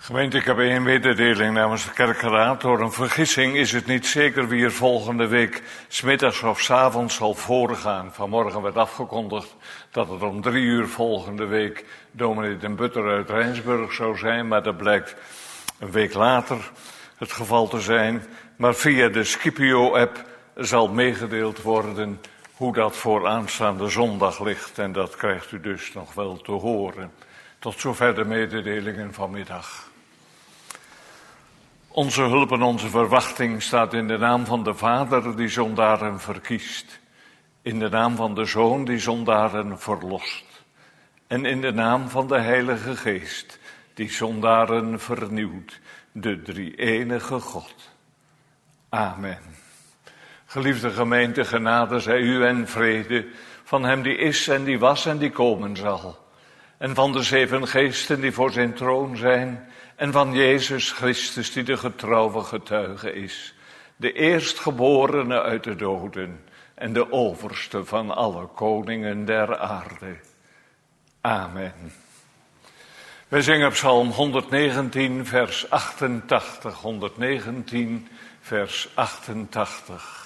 Gemeente, ik heb een mededeling namens de kerkenraad. Door een vergissing is het niet zeker wie er volgende week 's middags of 's avonds zal voorgaan. Vanmorgen werd afgekondigd dat het om 3 uur volgende week dominee Den Butter uit Rijnsburg zou zijn. Maar dat blijkt een week later het geval te zijn. Maar via de Scipio-app zal meegedeeld worden hoe dat voor aanstaande zondag ligt. En dat krijgt u dus nog wel te horen. Tot zover de mededelingen vanmiddag. Onze hulp en onze verwachting staat in de naam van de Vader die zondaren verkiest. In de naam van de Zoon die zondaren verlost. En in de naam van de Heilige Geest die zondaren vernieuwt. De drie-enige God. Amen. Geliefde gemeente, genade zij u en vrede van hem die is en die was en die komen zal. En van de 7 geesten die voor zijn troon zijn. En van Jezus Christus die de getrouwe getuige is. De eerstgeborene uit de doden. En de overste van alle koningen der aarde. Amen. Wij zingen Psalm 119 vers 88. 119 vers 88.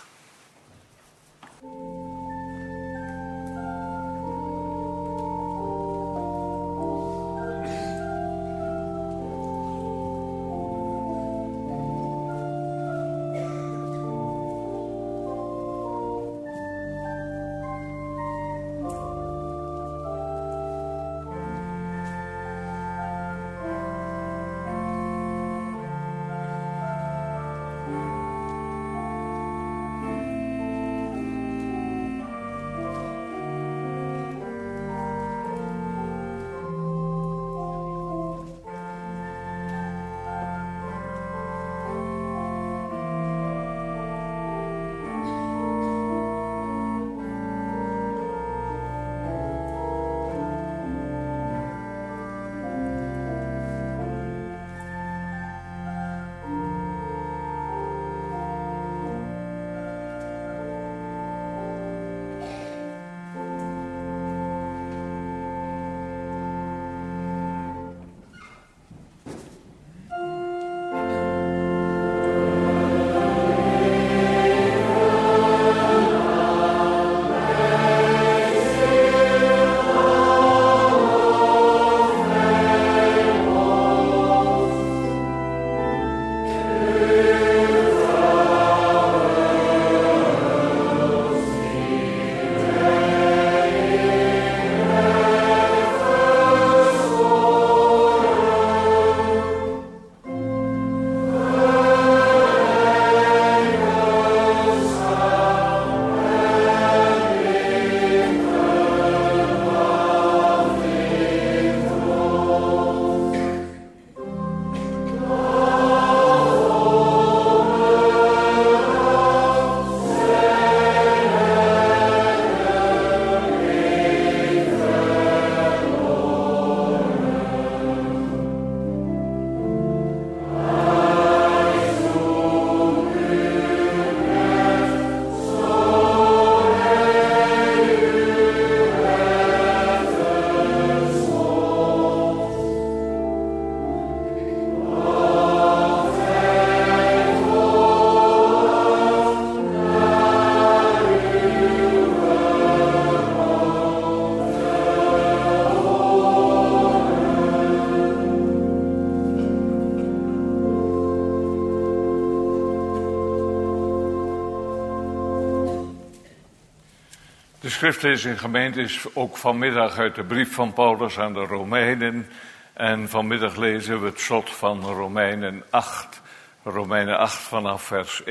De schriftlezing gemeente is ook vanmiddag uit de brief van Paulus aan de Romeinen. En vanmiddag lezen we het slot van Romeinen 8. Romeinen 8 vanaf vers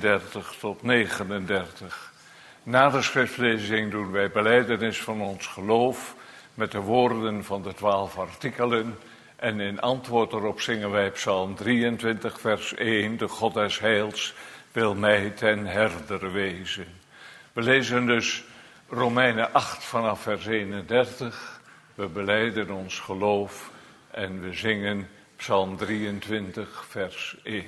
31 tot 39. Na de schriftlezing doen wij belijdenis van ons geloof met de woorden van de 12 artikelen. En in antwoord erop zingen wij Psalm 23 vers 1. De God des heils wil mij ten herder wezen. We lezen dus Romeinen 8 vanaf vers 31. We belijden ons geloof en we zingen Psalm 23 vers 1.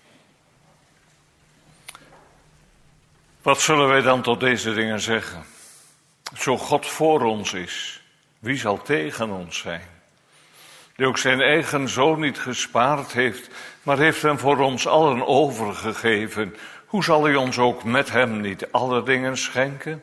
Wat zullen wij dan tot deze dingen zeggen? Zo God voor ons is, wie zal tegen ons zijn? Die ook zijn eigen zoon niet gespaard heeft, maar heeft hem voor ons allen overgegeven. Hoe zal hij ons ook met hem niet alle dingen schenken?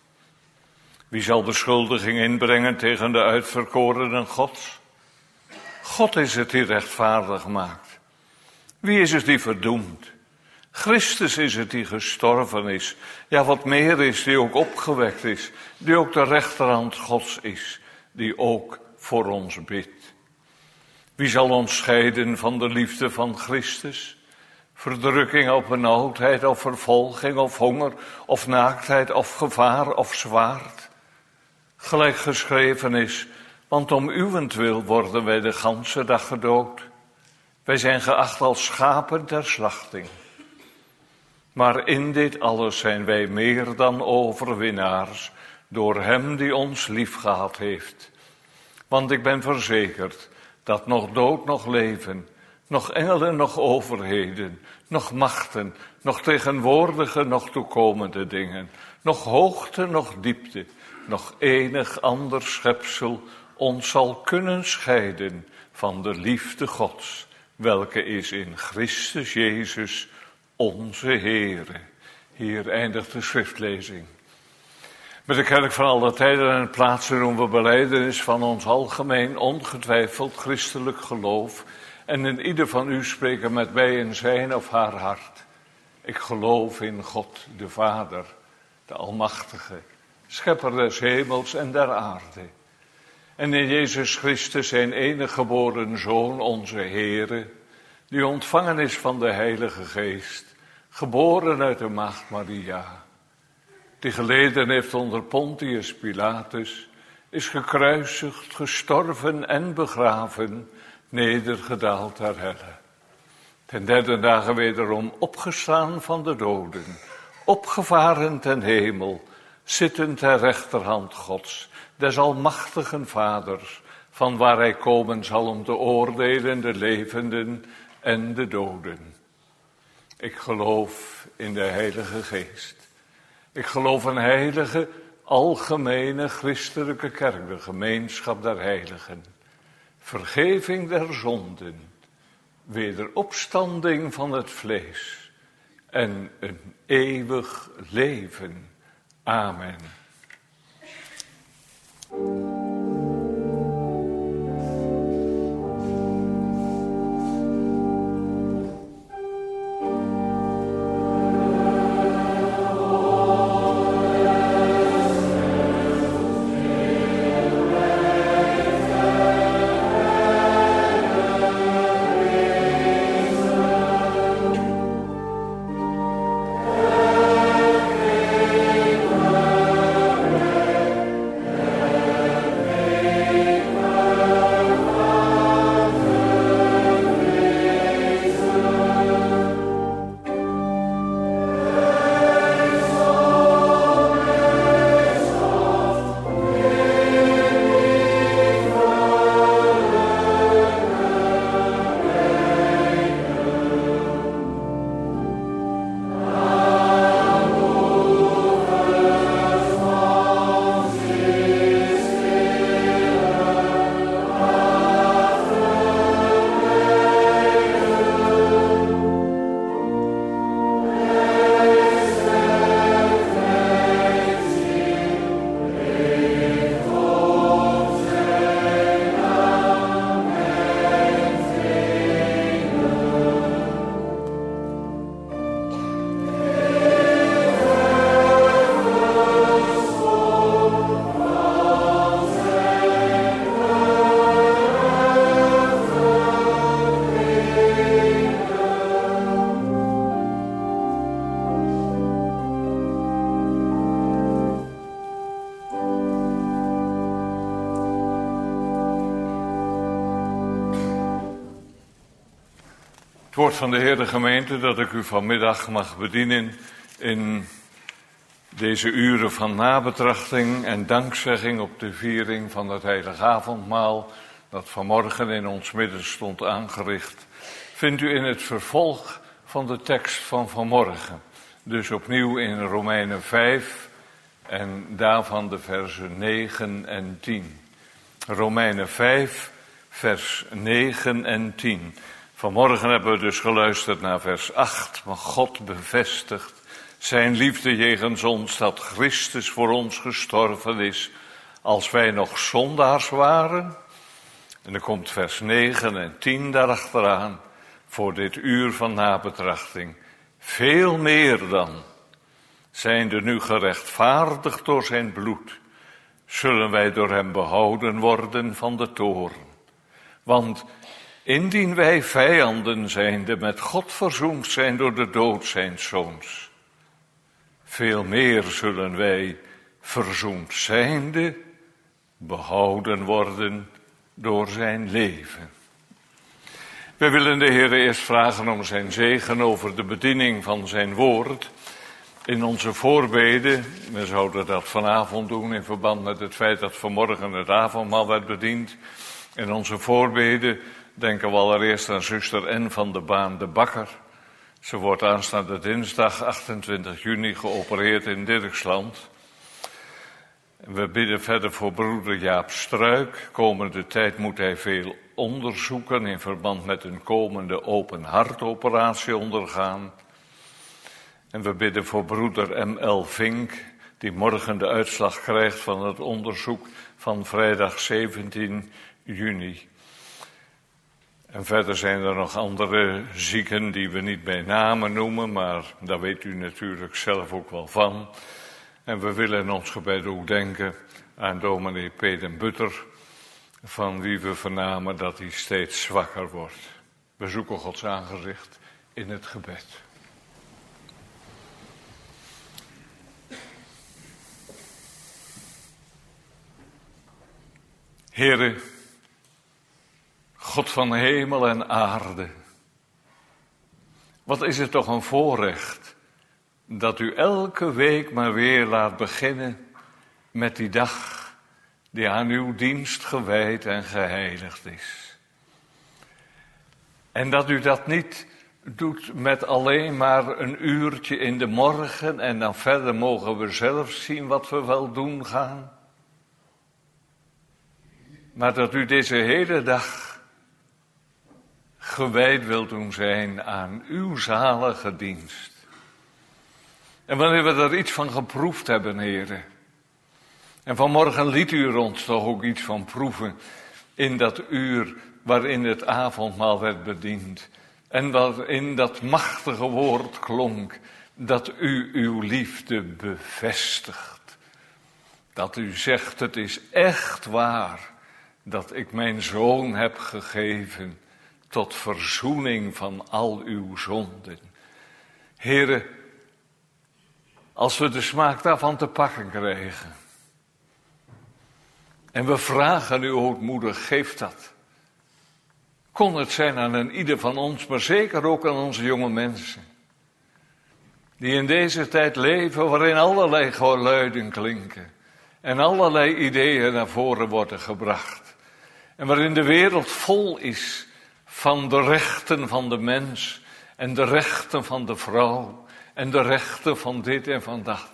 Wie zal beschuldiging inbrengen tegen de uitverkorenen Gods? God is het die rechtvaardig maakt. Wie is het die verdoemt? Christus is het die gestorven is. Ja, wat meer is, die ook opgewekt is. Die ook de rechterhand Gods is. Die ook voor ons bidt. Wie zal ons scheiden van de liefde van Christus? Verdrukking of benauwdheid of vervolging of honger of naaktheid of gevaar of zwaard. Gelijk geschreven is, want om uwentwil worden wij de ganse dag gedood. Wij zijn geacht als schapen ter slachting. Maar in dit alles zijn wij meer dan overwinnaars door hem die ons liefgehad heeft. Want ik ben verzekerd dat nog dood, nog leven, nog engelen, nog overheden, nog machten, nog tegenwoordige, nog toekomende dingen, nog hoogte, nog diepte, nog enig ander schepsel ons zal kunnen scheiden van de liefde Gods, welke is in Christus Jezus, onze Heere. Hier eindigt de schriftlezing. Met de kerk van alle tijden en plaatsen doen we belijdenis van ons algemeen, ongetwijfeld christelijk geloof. En in ieder van u spreken met mij in zijn of haar hart. Ik geloof in God, de Vader, de Almachtige, Schepper des hemels en der aarde. En in Jezus Christus, zijn enige geboren Zoon, onze Heere, die ontvangen is van de Heilige Geest, geboren uit de Maagd Maria, die geleden heeft onder Pontius Pilatus, is gekruisigd, gestorven en begraven, nedergedaald ter helle. Ten derde dagen wederom opgestaan van de doden, opgevaren ten hemel, zittend ter rechterhand Gods, des almachtigen Vaders, van waar hij komen zal om te oordelen de levenden en de doden. Ik geloof in de Heilige Geest. Ik geloof een heilige, algemene christelijke kerk, de gemeenschap der heiligen. Vergeving der zonden, wederopstanding van het vlees en een eeuwig leven. Amen. Het woord van de Heer de gemeente dat ik u vanmiddag mag bedienen in deze uren van nabetrachting en dankzegging op de viering van het Heilige Avondmaal, dat vanmorgen in ons midden stond aangericht, vindt u in het vervolg van de tekst van vanmorgen. Dus opnieuw in Romeinen 5 en daarvan de versen 9 en 10. Romeinen 5, vers 9 en 10. Vanmorgen hebben we dus geluisterd naar vers 8. Maar God bevestigt zijn liefde jegens ons, dat Christus voor ons gestorven is, als wij nog zondaars waren. En dan komt vers 9 en 10 daarachteraan, voor dit uur van nabetrachting. Veel meer dan, zijnde nu gerechtvaardigd door zijn bloed, zullen wij door hem behouden worden van de toorn. Want indien wij vijanden zijnde met God verzoend zijn door de dood zijns zoons, veel meer zullen wij verzoend zijnde behouden worden door zijn leven. Wij willen de Heer eerst vragen om zijn zegen over de bediening van zijn woord in onze voorbeden. We zouden dat vanavond doen in verband met het feit dat vanmorgen het avondmaal werd bediend. In onze voorbeden denken we allereerst aan zuster N. van de Baan de Bakker. Ze wordt aanstaande dinsdag 28 juni geopereerd in Dirksland. We bidden verder voor broeder Jaap Struik. Komende tijd moet hij veel onderzoeken in verband met een komende open hartoperatie ondergaan. En we bidden voor broeder M.L. Vink, die morgen de uitslag krijgt van het onderzoek van vrijdag 17 juni. En verder zijn er nog andere zieken die we niet bij namen noemen, maar daar weet u natuurlijk zelf ook wel van. En we willen in ons gebed ook denken aan dominee P. den Butter, van wie we vernamen dat hij steeds zwakker wordt. We zoeken Gods aangezicht in het gebed. Heere, God van hemel en aarde, wat is het toch een voorrecht dat u elke week maar weer laat beginnen met die dag die aan uw dienst gewijd en geheiligd is. En dat u dat niet doet met alleen maar een uurtje in de morgen en dan verder mogen we zelf zien wat we wel doen gaan. Maar dat u deze hele dag gewijd wilt doen zijn aan uw zalige dienst. En wanneer we er iets van geproefd hebben, heren. En vanmorgen liet u er ons toch ook iets van proeven in dat uur waarin het avondmaal werd bediend. En waarin dat machtige woord klonk, dat u uw liefde bevestigt. Dat u zegt, het is echt waar dat ik mijn zoon heb gegeven tot verzoening van al uw zonden. Heren, als we de smaak daarvan te pakken krijgen. En we vragen u ootmoedig, geef dat. Kon het zijn aan een ieder van ons, maar zeker ook aan onze jonge mensen. Die in deze tijd leven waarin allerlei geluiden klinken. En allerlei ideeën naar voren worden gebracht. En waarin de wereld vol is van de rechten van de mens. En de rechten van de vrouw. En de rechten van dit en van dat.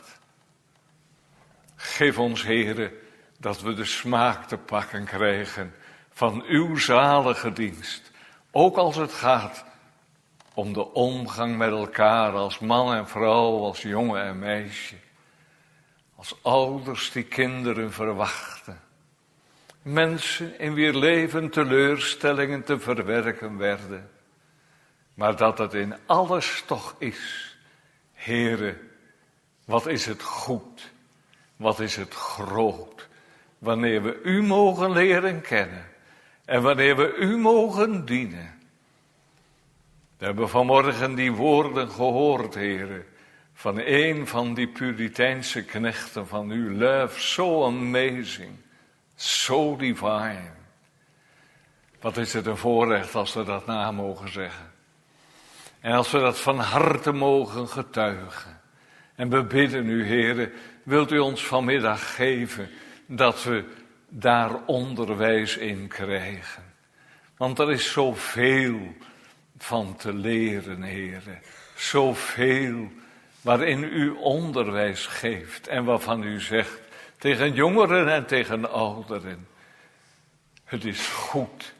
Geef ons, Heere, dat we de smaak te pakken krijgen van uw zalige dienst. Ook als het gaat om de omgang met elkaar als man en vrouw, als jongen en meisje. Als ouders die kinderen verwachten. Mensen in wier leven teleurstellingen te verwerken werden. Maar dat het in alles toch is. Heere, wat is het goed, wat is het groot, wanneer we u mogen leren kennen en wanneer we u mogen dienen. We hebben vanmorgen die woorden gehoord, Heere, van een van die Puriteinse knechten van u. Love, so amazing, so divine. Wat is het een voorrecht als we dat na mogen zeggen. En als we dat van harte mogen getuigen. En we bidden u, Heere, wilt u ons vanmiddag geven dat we daar onderwijs in krijgen. Want er is zoveel van te leren, Heere. Zoveel waarin u onderwijs geeft en waarvan u zegt tegen jongeren en tegen ouderen. Het is goed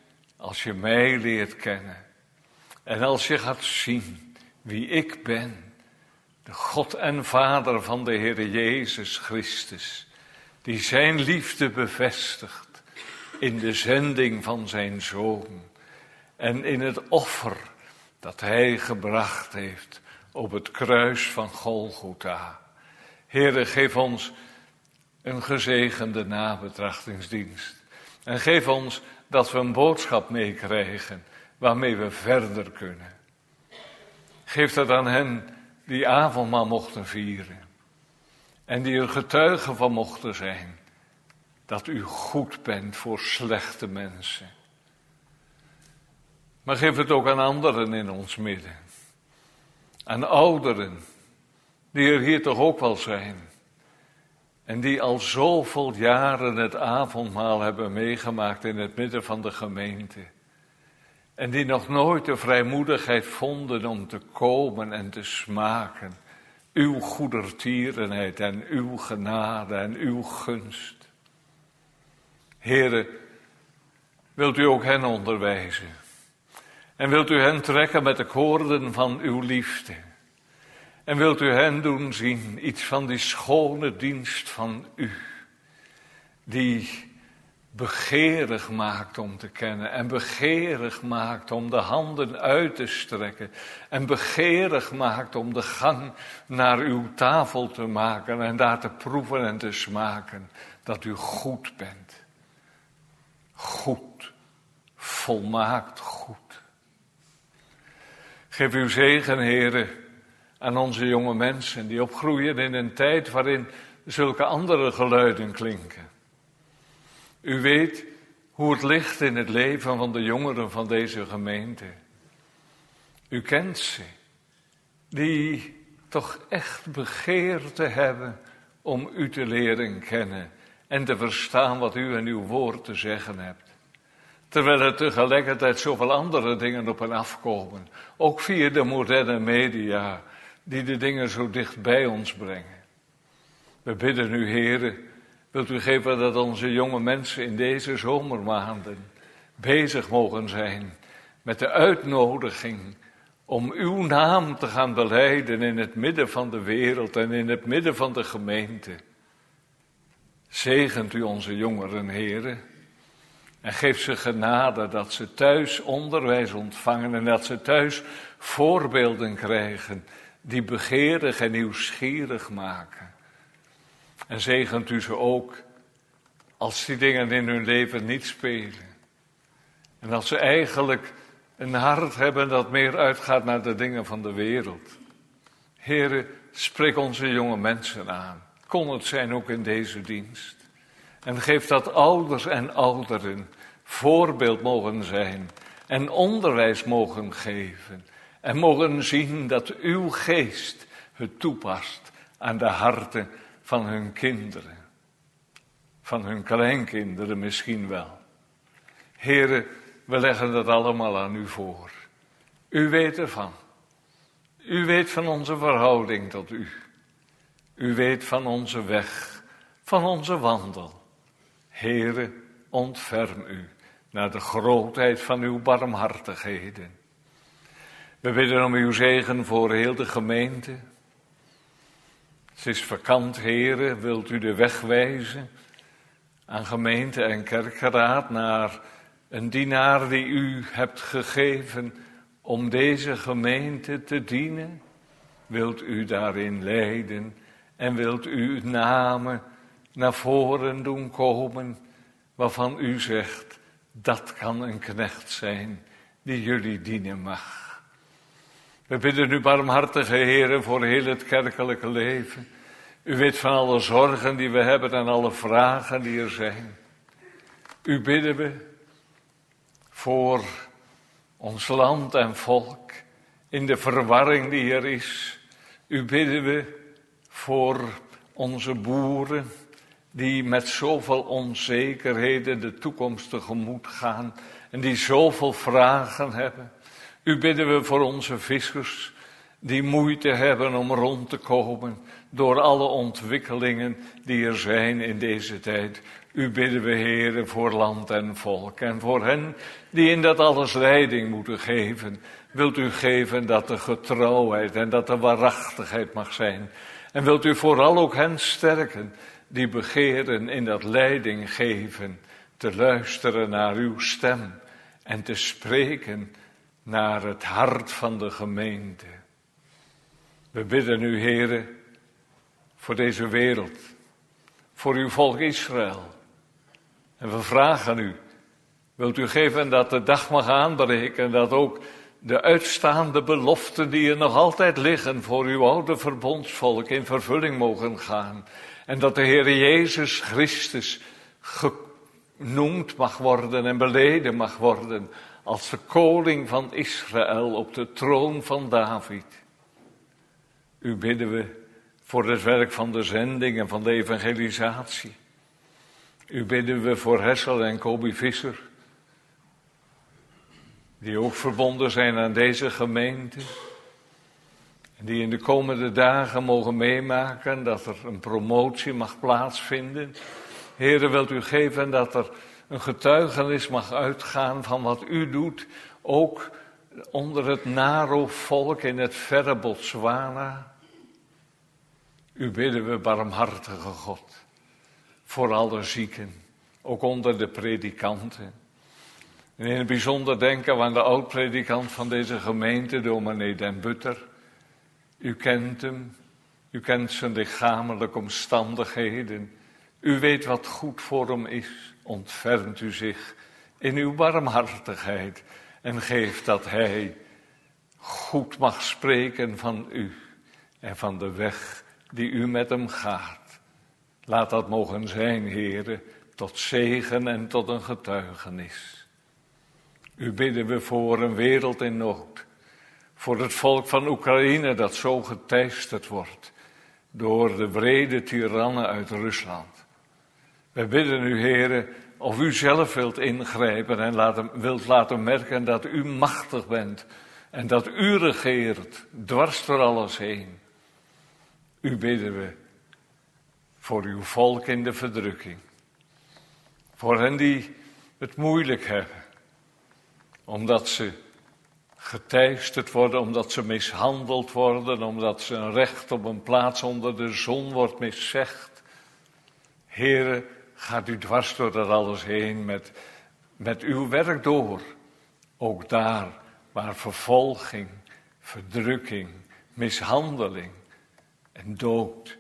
als je mij leert kennen en als je gaat zien wie ik ben, de God en Vader van de Heer Jezus Christus, die zijn liefde bevestigt in de zending van zijn Zoon en in het offer dat hij gebracht heeft op het kruis van Golgotha. Heere, geef ons een gezegende nabetrachtingsdienst. En geef ons dat we een boodschap meekrijgen waarmee we verder kunnen. Geef dat aan hen die avondmaal mochten vieren. En die er getuigen van mochten zijn. Dat u goed bent voor slechte mensen. Maar geef het ook aan anderen in ons midden. Aan ouderen, die er hier toch ook wel zijn. En die al zoveel jaren het avondmaal hebben meegemaakt in het midden van de gemeente. En die nog nooit de vrijmoedigheid vonden om te komen en te smaken. Uw goedertierenheid en uw genade en uw gunst. Heere, wilt u ook hen onderwijzen? En wilt u hen trekken met de koorden van uw liefde? En wilt u hen doen zien iets van die schone dienst van u, die begeerig maakt om te kennen en begeerig maakt om de handen uit te strekken en begeerig maakt om de gang naar uw tafel te maken en daar te proeven en te smaken dat u goed bent. Goed, volmaakt goed. Geef uw zegen, Heere, aan onze jonge mensen die opgroeien in een tijd waarin zulke andere geluiden klinken. U weet hoe het ligt in het leven van de jongeren van deze gemeente. U kent ze, die toch echt begeerte hebben om u te leren kennen en te verstaan wat u en uw woord te zeggen hebt. Terwijl er tegelijkertijd zoveel andere dingen op hen afkomen, ook via de moderne media, die de dingen zo dicht bij ons brengen. We bidden u, Heere, wilt u geven dat onze jonge mensen in deze zomermaanden bezig mogen zijn met de uitnodiging om uw naam te gaan belijden in het midden van de wereld en in het midden van de gemeente. Zegent u onze jongeren, Heere, en geef ze genade dat ze thuis onderwijs ontvangen en dat ze thuis voorbeelden krijgen die begeerig en nieuwsgierig maken. En zegent u ze ook als die dingen in hun leven niet spelen. En als ze eigenlijk een hart hebben dat meer uitgaat naar de dingen van de wereld. Heere, spreek onze jonge mensen aan. Kon het zijn ook in deze dienst. En geef dat ouders en ouderen voorbeeld mogen zijn en onderwijs mogen geven. En mogen zien dat uw geest het toepast aan de harten van hun kinderen. Van hun kleinkinderen misschien wel. Heere, we leggen dat allemaal aan u voor. U weet ervan. U weet van onze verhouding tot u. U weet van onze weg, van onze wandel. Heere, ontferm u naar de grootheid van uw barmhartigheden. We bidden om uw zegen voor heel de gemeente. Het is vakant, Heere, wilt u de weg wijzen aan gemeente en kerkeraad naar een dienaar die u hebt gegeven om deze gemeente te dienen? Wilt u daarin leiden en wilt u namen naar voren doen komen waarvan u zegt, dat kan een knecht zijn die jullie dienen mag. We bidden u, barmhartige Heere, voor heel het kerkelijke leven. U weet van alle zorgen die we hebben en alle vragen die er zijn. U bidden we voor ons land en volk in de verwarring die er is. U bidden we voor onze boeren die met zoveel onzekerheden de toekomst tegemoet gaan en die zoveel vragen hebben. U bidden we voor onze vissers die moeite hebben om rond te komen door alle ontwikkelingen die er zijn in deze tijd. U bidden we, Heere, voor land en volk en voor hen die in dat alles leiding moeten geven. Wilt u geven dat de getrouwheid en dat de waarachtigheid mag zijn. En wilt u vooral ook hen sterken die begeren in dat leiding geven, te luisteren naar uw stem en te spreken naar het hart van de gemeente. We bidden u, Heere, voor deze wereld, voor uw volk Israël. En we vragen u, wilt u geven dat de dag mag aanbreken, dat ook de uitstaande beloften die er nog altijd liggen voor uw oude verbondsvolk in vervulling mogen gaan. En dat de Heer Jezus Christus genoemd mag worden en beleden mag worden als de koning van Israël op de troon van David. U bidden we voor het werk van de zending en van de evangelisatie. U bidden we voor Hessel en Kobi Visser, die ook verbonden zijn aan deze gemeente. En die in de komende dagen mogen meemaken dat er een promotie mag plaatsvinden. Heere, wilt u geven dat er een getuigenis mag uitgaan van wat u doet, ook onder het Naro-volk in het verre Botswana. U bidden we, barmhartige God, voor alle zieken, ook onder de predikanten. En in het bijzonder denken we aan de oud-predikant van deze gemeente, dominee Den Butter. U kent hem, u kent zijn lichamelijke omstandigheden. U weet wat goed voor hem is. Ontfermt u zich in uw barmhartigheid en geeft dat hij goed mag spreken van u en van de weg die u met hem gaat. Laat dat mogen zijn, Heere, tot zegen en tot een getuigenis. U bidden we voor een wereld in nood, voor het volk van Oekraïne dat zo geteisterd wordt door de wrede tirannen uit Rusland. We bidden u, Heere, of u zelf wilt ingrijpen en wilt laten merken dat u machtig bent en dat u regeert dwars door alles heen. U bidden we voor uw volk in de verdrukking, voor hen die het moeilijk hebben, omdat ze geteisterd worden, omdat ze mishandeld worden, omdat ze een recht op een plaats onder de zon wordt miszegd. Heere, gaat u dwars door dat alles heen met uw werk door. Ook daar waar vervolging, verdrukking, mishandeling en dood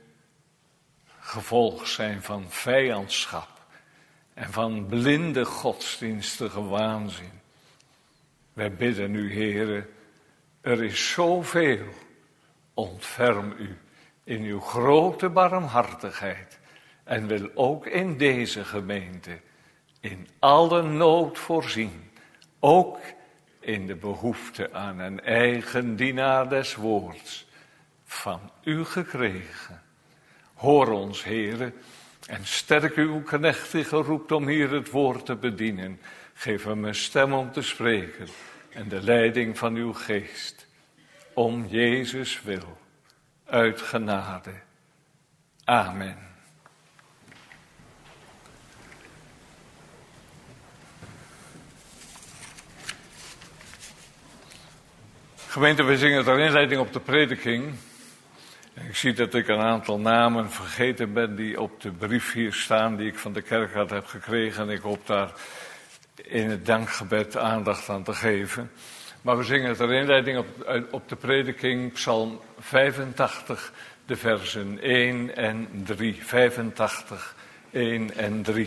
gevolg zijn van vijandschap en van blinde godsdienstige waanzin. Wij bidden u, Heere, er is zoveel. Ontferm u in uw grote barmhartigheid en wil ook in deze gemeente in alle nood voorzien. Ook in de behoefte aan een eigen dienaar des woords, van u gekregen. Hoor ons, Heere, en sterk uw knecht die geroept om hier het woord te bedienen. Geef hem een stem om te spreken en de leiding van uw geest. Om Jezus wil, uit genade. Amen. Gemeente, we zingen ter inleiding op de prediking. Ik zie dat ik een aantal namen vergeten ben die op de brief hier staan, die ik van de kerkraad heb gekregen. En ik hoop daar in het dankgebed aandacht aan te geven. Maar we zingen ter inleiding op de prediking Psalm 85, de versen 1 en 3. 85, 1 en 3.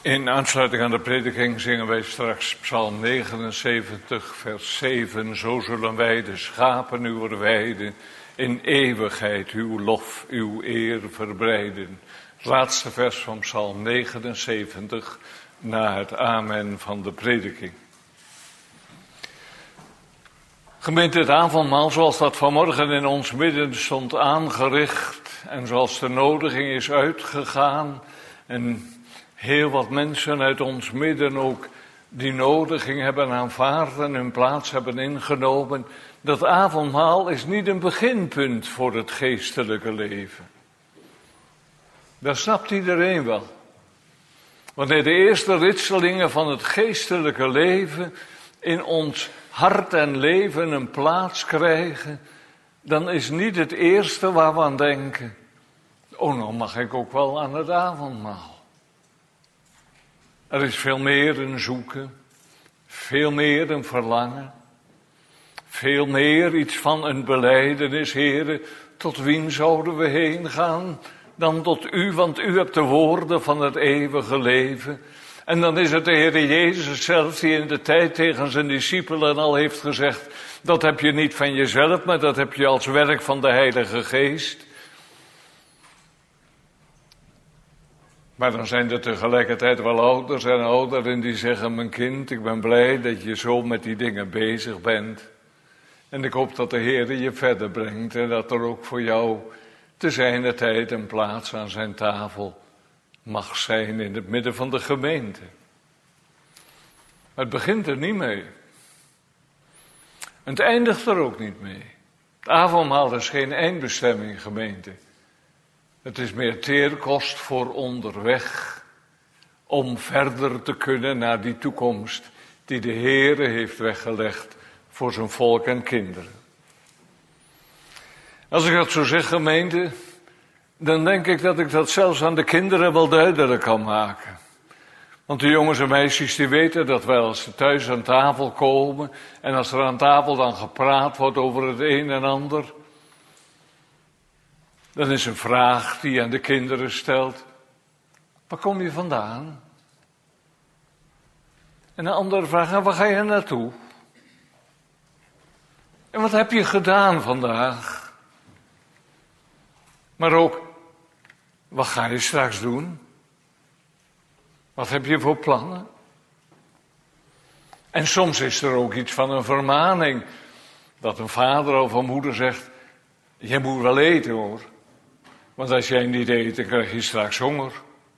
In aansluiting aan de prediking zingen wij straks Psalm 79, vers 7. Zo zullen wij de schapen uw weide in eeuwigheid uw lof, uw eer verbreiden. Het laatste vers van Psalm 79 na het amen van de prediking. Gemeente, het avondmaal zoals dat vanmorgen in ons midden stond aangericht en zoals de nodiging is uitgegaan en heel wat mensen uit ons midden ook die nodiging hebben aanvaard en hun plaats hebben ingenomen. Dat avondmaal is niet een beginpunt voor het geestelijke leven. Dat snapt iedereen wel. Wanneer de eerste ritselingen van het geestelijke leven in ons hart en leven een plaats krijgen, dan is niet het eerste waar we aan denken: oh, nou mag ik ook wel aan het avondmaal. Er is veel meer een zoeken, veel meer een verlangen, veel meer iets van een belijdenis. Heere, tot wien zouden we heen gaan dan tot u, want u hebt de woorden van het eeuwige leven. En dan is het de Heer Jezus zelf die in de tijd tegen zijn discipelen al heeft gezegd: dat heb je niet van jezelf, maar dat heb je als werk van de Heilige Geest. Maar dan zijn er tegelijkertijd wel ouders en ouderen die zeggen: mijn kind, ik ben blij dat je zo met die dingen bezig bent. En ik hoop dat de Heer je verder brengt en dat er ook voor jou te zijner tijd een plaats aan zijn tafel mag zijn in het midden van de gemeente. Maar het begint er niet mee. En het eindigt er ook niet mee. Het avondmaal is geen eindbestemming, gemeente. Het is meer teerkost voor onderweg, om verder te kunnen naar die toekomst die de Heere heeft weggelegd voor zijn volk en kinderen. Als ik dat zo zeg, gemeente, dan denk ik dat ik dat zelfs aan de kinderen wel duidelijk kan maken. Want de jongens en meisjes die weten dat wij als ze thuis aan tafel komen en als er aan tafel dan gepraat wordt over het een en ander, dan is een vraag die je aan de kinderen stelt: waar kom je vandaan? En een andere vraag: waar ga je naartoe? En wat heb je gedaan vandaag? Maar ook: wat ga je straks doen? Wat heb je voor plannen? En soms is er ook iets van een vermaning, dat een vader of een moeder zegt: jij moet wel eten, hoor. Want als jij niet eet, dan krijg je straks honger.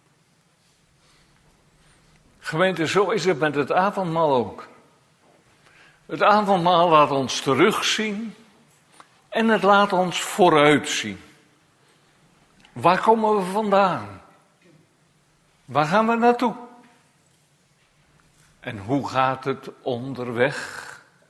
Gemeente, zo is het met het avondmaal ook. Het avondmaal laat ons terugzien en het laat ons vooruitzien. Waar komen we vandaan? Waar gaan we naartoe? En hoe gaat het onderweg?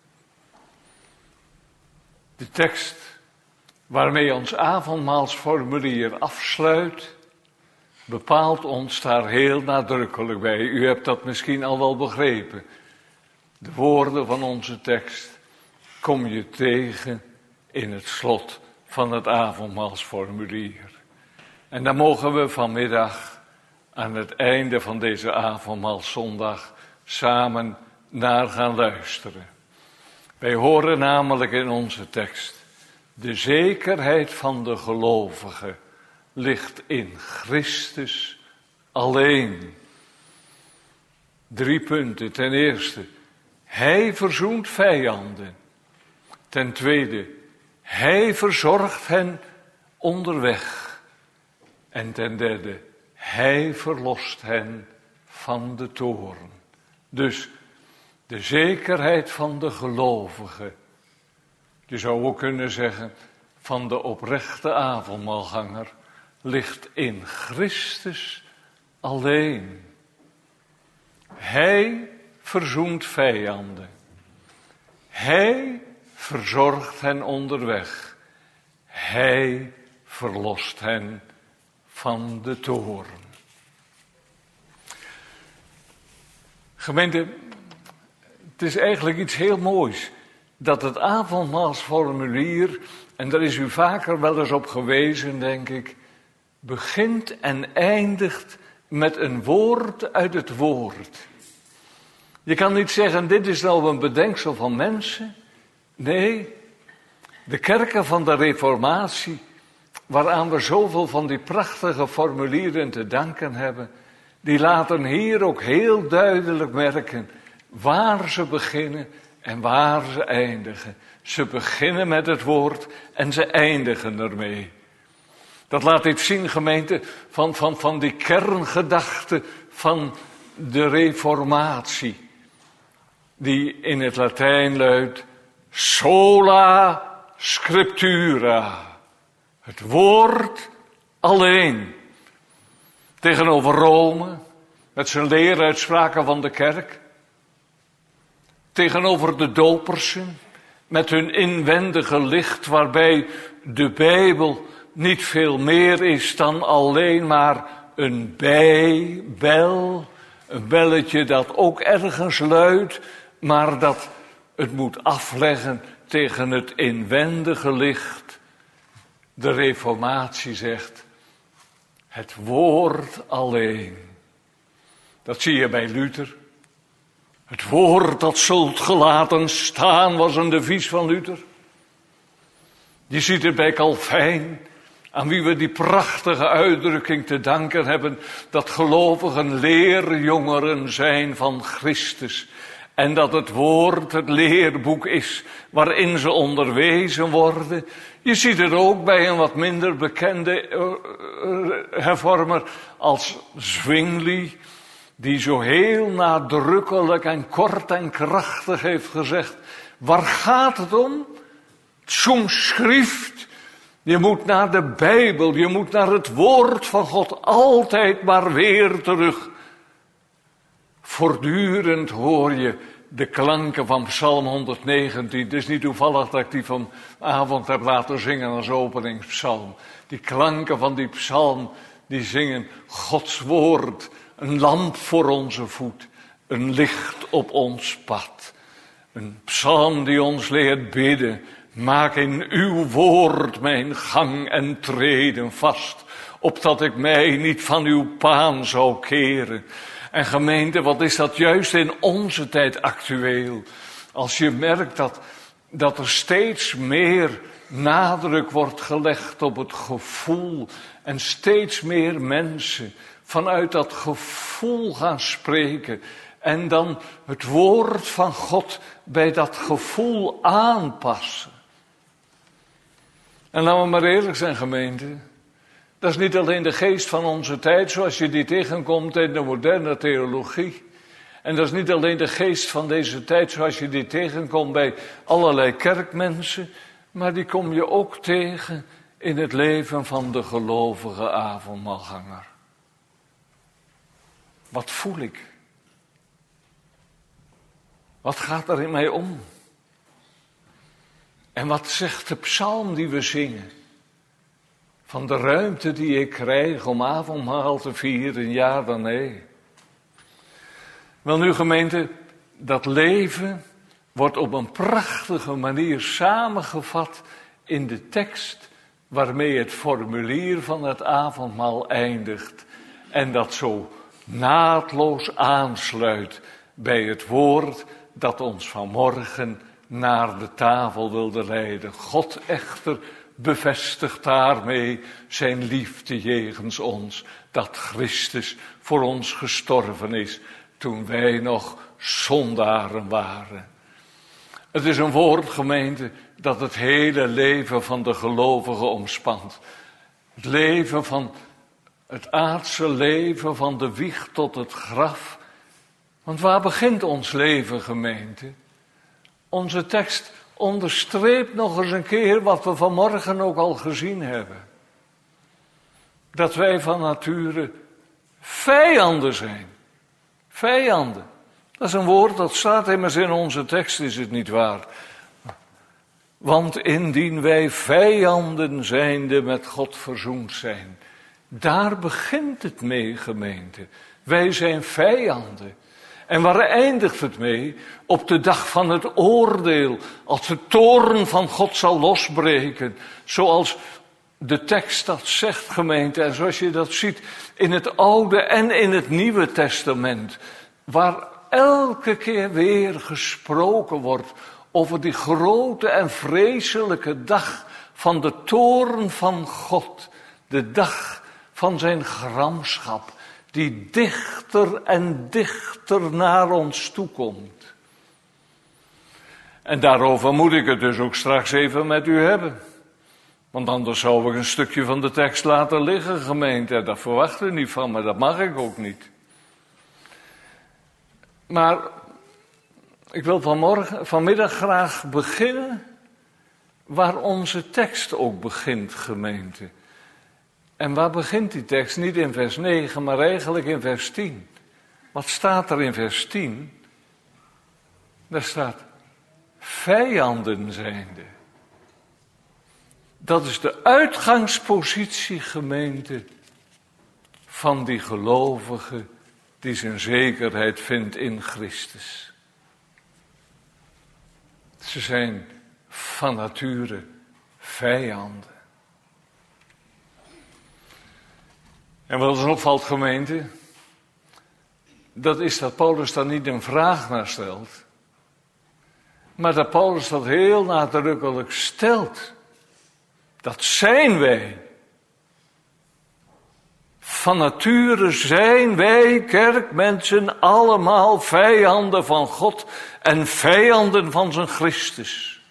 De tekst waarmee ons avondmaalsformulier afsluit, bepaalt ons daar heel nadrukkelijk bij. U hebt dat misschien al wel begrepen. De woorden van onze tekst kom je tegen in het slot van het avondmaalsformulier. En daar mogen we vanmiddag aan het einde van deze avondmaalszondag samen naar gaan luisteren. Wij horen namelijk in onze tekst: de zekerheid van de gelovige ligt in Christus alleen. 3 punten. Ten eerste, hij verzoent vijanden. Ten tweede, hij verzorgt hen onderweg. En ten derde, hij verlost hen van de toorn. Dus de zekerheid van de gelovige. Je zou ook kunnen zeggen, van de oprechte avondmaalganger ligt in Christus alleen. Hij verzoent vijanden. Hij verzorgt hen onderweg. Hij verlost hen van de toorn. Gemeente, het is eigenlijk iets heel moois dat het avondmaalsformulier, en daar is u vaker wel eens op gewezen, denk ik, begint en eindigt met een woord uit het woord. Je kan niet zeggen, dit is nou een bedenksel van mensen. Nee, de kerken van de Reformatie, waaraan we zoveel van die prachtige formulieren te danken hebben, die laten hier ook heel duidelijk merken waar ze beginnen en waar ze eindigen. Ze beginnen met het woord en ze eindigen ermee. Dat laat iets zien, gemeente, van die kerngedachte van de Reformatie. Die in het Latijn luidt, sola scriptura. Het woord alleen. Tegenover Rome, met zijn leeruitspraken van de kerk. Tegenover de dopersen, met hun inwendige licht, waarbij de Bijbel niet veel meer is dan alleen maar een bel. Een belletje dat ook ergens luidt, maar dat het moet afleggen tegen het inwendige licht. De Reformatie zegt, het woord alleen. Dat zie je bij Luther. Het woord dat zult gelaten staan was een devies van Luther. Je ziet het bij Calvijn, aan wie we die prachtige uitdrukking te danken hebben, dat gelovigen leerjongeren zijn van Christus. En dat het woord het leerboek is waarin ze onderwezen worden. Je ziet het ook bij een wat minder bekende hervormer als Zwingli, die zo heel nadrukkelijk en kort en krachtig heeft gezegd, waar gaat het om? Zum Schrift. Je moet naar de Bijbel, je moet naar het woord van God, altijd maar weer terug. Voortdurend hoor je de klanken van Psalm 119. Het is niet toevallig dat ik die vanavond heb laten zingen als openingspsalm. Die klanken van die psalm, die zingen Gods woord, een lamp voor onze voet, een licht op ons pad. Een psalm die ons leert bidden. Maak in uw woord mijn gang en treden vast, opdat ik mij niet van uw paan zou keren. En gemeente, wat is dat juist in onze tijd actueel? Als je merkt dat er steeds meer nadruk wordt gelegd op het gevoel en steeds meer mensen vanuit dat gevoel gaan spreken en dan het woord van God bij dat gevoel aanpassen. En laten we maar eerlijk zijn, gemeente. Dat is niet alleen de geest van onze tijd, zoals je die tegenkomt in de moderne theologie. En dat is niet alleen de geest van deze tijd, zoals je die tegenkomt bij allerlei kerkmensen. Maar die kom je ook tegen in het leven van de gelovige avondmaalganger. Wat voel ik? Wat gaat er in mij om? En wat zegt de psalm die we zingen? Van de ruimte die ik krijg om avondmaal te vieren, ja dan nee. Wel nu gemeente, dat leven wordt op een prachtige manier samengevat in de tekst waarmee het formulier van het avondmaal eindigt. En dat zo naadloos aansluit bij het woord dat ons vanmorgen naar de tafel wilde leiden. God echter bevestigt daarmee zijn liefde jegens ons, dat Christus voor ons gestorven is toen wij nog zondaren waren. Het is een woord, gemeente, dat het hele leven van de gelovige omspant. Het leven van het aardse leven, van de wieg tot het graf. Want waar begint ons leven, gemeente? Onze tekst onderstreept nog eens een keer wat we vanmorgen ook al gezien hebben. Dat wij van nature vijanden zijn. Vijanden. Dat is een woord dat staat immers in onze tekst, is het niet waar? Want indien wij vijanden zijnde met God verzoend zijn. Daar begint het mee, gemeente. Wij zijn vijanden. En waar eindigt het mee? Op de dag van het oordeel, als de toorn van God zal losbreken. Zoals de tekst dat zegt, gemeente, en zoals je dat ziet in het Oude en in het Nieuwe Testament, waar elke keer weer gesproken wordt over die grote en vreselijke dag van de toorn van God, de dag van zijn gramschap, die dichter en dichter naar ons toekomt. En daarover moet ik het dus ook straks even met u hebben. Want anders zou ik een stukje van de tekst laten liggen, gemeente. Dat verwacht u niet van me, dat mag ik ook niet. Maar ik wil vanmiddag graag beginnen waar onze tekst ook begint, gemeente. En waar begint die tekst? Niet in vers 9, maar eigenlijk in vers 10. Wat staat er in vers 10? Daar staat, vijanden zijnde. Dat is de uitgangspositie, gemeente, van die gelovige die zijn zekerheid vindt in Christus. Ze zijn van nature vijanden. En wat ons opvalt, gemeente, dat is dat Paulus daar niet een vraag naar stelt, maar dat Paulus dat heel nadrukkelijk stelt. Dat zijn wij. Van nature zijn wij, kerkmensen, allemaal vijanden van God en vijanden van zijn Christus.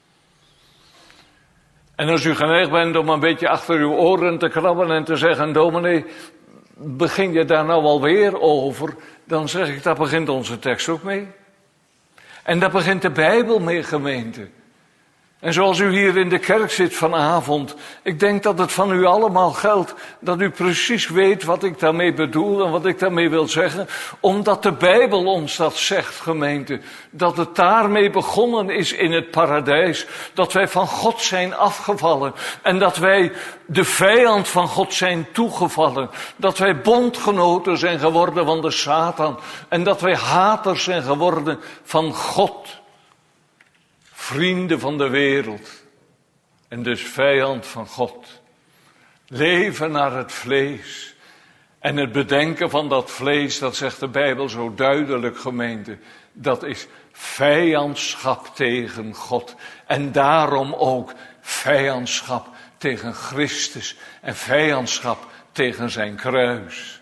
En als u geneigd bent om een beetje achter uw oren te krabben en te zeggen, dominee, begin je daar nou alweer over? Dan zeg ik, daar begint onze tekst ook mee. En daar begint de Bijbel mee, gemeente. En zoals u hier in de kerk zit vanavond, ik denk dat het van u allemaal geldt, dat u precies weet wat ik daarmee bedoel en wat ik daarmee wil zeggen, omdat de Bijbel ons dat zegt, gemeente, dat het daarmee begonnen is in het paradijs, dat wij van God zijn afgevallen en dat wij de vijand van God zijn toegevallen, dat wij bondgenoten zijn geworden van de Satan en dat wij haters zijn geworden van God. Vrienden van de wereld en dus vijand van God. Leven naar het vlees. En het bedenken van dat vlees, dat zegt de Bijbel zo duidelijk, gemeente, dat is vijandschap tegen God. En daarom ook vijandschap tegen Christus en vijandschap tegen zijn kruis.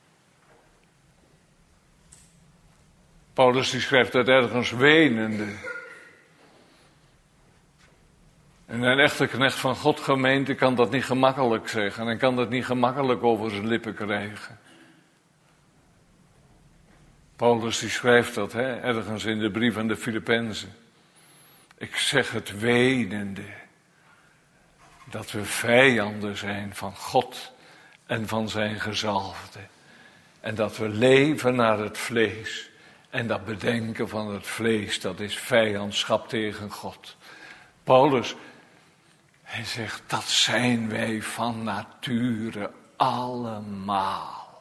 Paulus die schrijft dat ergens wenende. En een echte knecht van God, gemeente, kan dat niet gemakkelijk zeggen en kan dat niet gemakkelijk over zijn lippen krijgen. Paulus die schrijft dat ergens in de brief aan de Filippenzen. Ik zeg het wenende, dat we vijanden zijn van God en van zijn gezalfde. En dat we leven naar het vlees. En dat bedenken van het vlees, dat is vijandschap tegen God. Paulus, hij zegt, dat zijn wij van nature allemaal.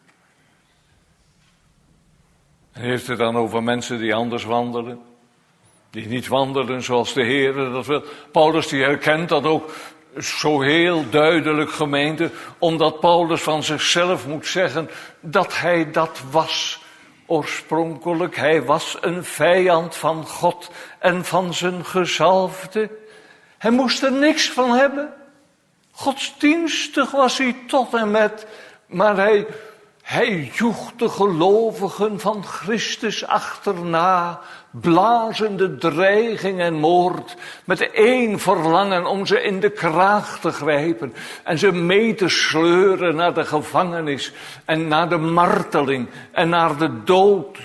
En hij heeft het dan over mensen die anders wandelen. Die niet wandelen zoals de Heer dat wil. Paulus die herkent dat ook zo heel duidelijk, gemeente. Omdat Paulus van zichzelf moet zeggen dat hij dat was oorspronkelijk. Hij was een vijand van God en van zijn gezalfde. Hij moest er niks van hebben. Godsdienstig was hij tot en met, maar hij joeg de gelovigen van Christus achterna, blazende dreiging en moord, met één verlangen om ze in de kraag te grijpen en ze mee te sleuren naar de gevangenis en naar de marteling en naar de dood.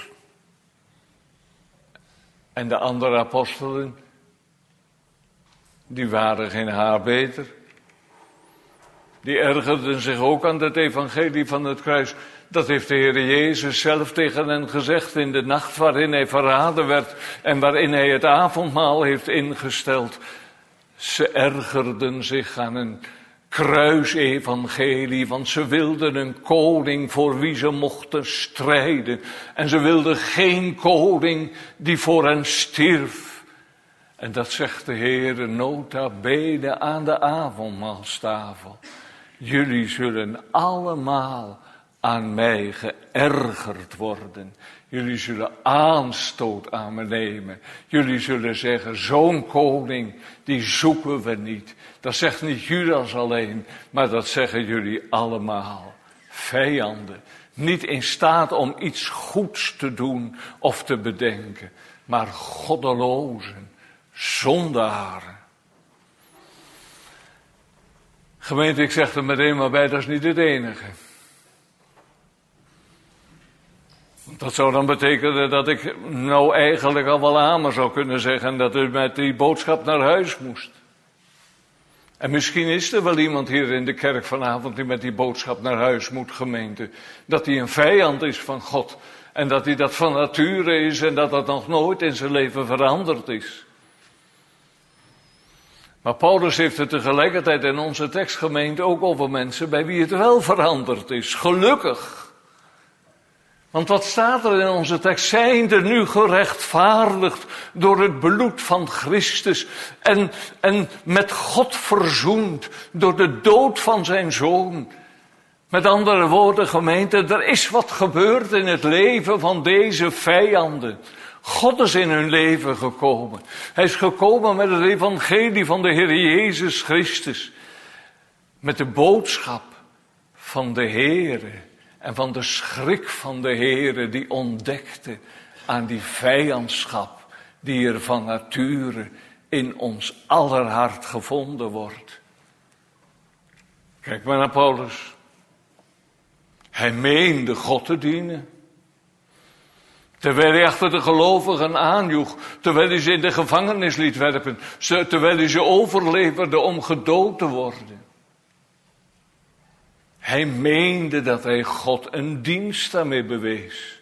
En de andere apostelen, die waren geen haar beter. Die ergerden zich ook aan het evangelie van het kruis. Dat heeft de Heer Jezus zelf tegen hen gezegd in de nacht waarin hij verraden werd en waarin hij het avondmaal heeft ingesteld. Ze ergerden zich aan een kruisevangelie, want ze wilden een koning voor wie ze mochten strijden. En ze wilden geen koning die voor hen stierf. En dat zegt de Heere nota bene aan de avondmaalstafel. Jullie zullen allemaal aan mij geërgerd worden. Jullie zullen aanstoot aan me nemen. Jullie zullen zeggen, zo'n koning, die zoeken we niet. Dat zegt niet Judas alleen, maar dat zeggen jullie allemaal. Vijanden, niet in staat om iets goeds te doen of te bedenken, maar goddelozen, zondaren. Gemeente, ik zeg er meteen maar bij, dat is niet het enige. Dat zou dan betekenen dat ik nou eigenlijk al wel amen zou kunnen zeggen dat u met die boodschap naar huis moest. En misschien is er wel iemand hier in de kerk vanavond die met die boodschap naar huis moet, gemeente. Dat hij een vijand is van God. En dat hij dat van nature is en dat dat nog nooit in zijn leven veranderd is. Maar Paulus heeft het tegelijkertijd in onze tekstgemeente ook over mensen bij wie het wel veranderd is. Gelukkig. Want wat staat er in onze tekst? Zijn er nu gerechtvaardigd door het bloed van Christus en met God verzoend door de dood van zijn Zoon. Met andere woorden, gemeente, er is wat gebeurd in het leven van deze vijanden. God is in hun leven gekomen. Hij is gekomen met het evangelie van de Heer Jezus Christus. Met de boodschap van de Heere. En van de schrik van de Heere die ontdekte aan die vijandschap die er van nature in ons aller hart gevonden wordt. Kijk maar naar Paulus. Hij meende God te dienen. Terwijl hij achter de gelovigen aanjoeg, terwijl hij ze in de gevangenis liet werpen, terwijl hij ze overleverde om gedood te worden. Hij meende dat hij God een dienst daarmee bewees.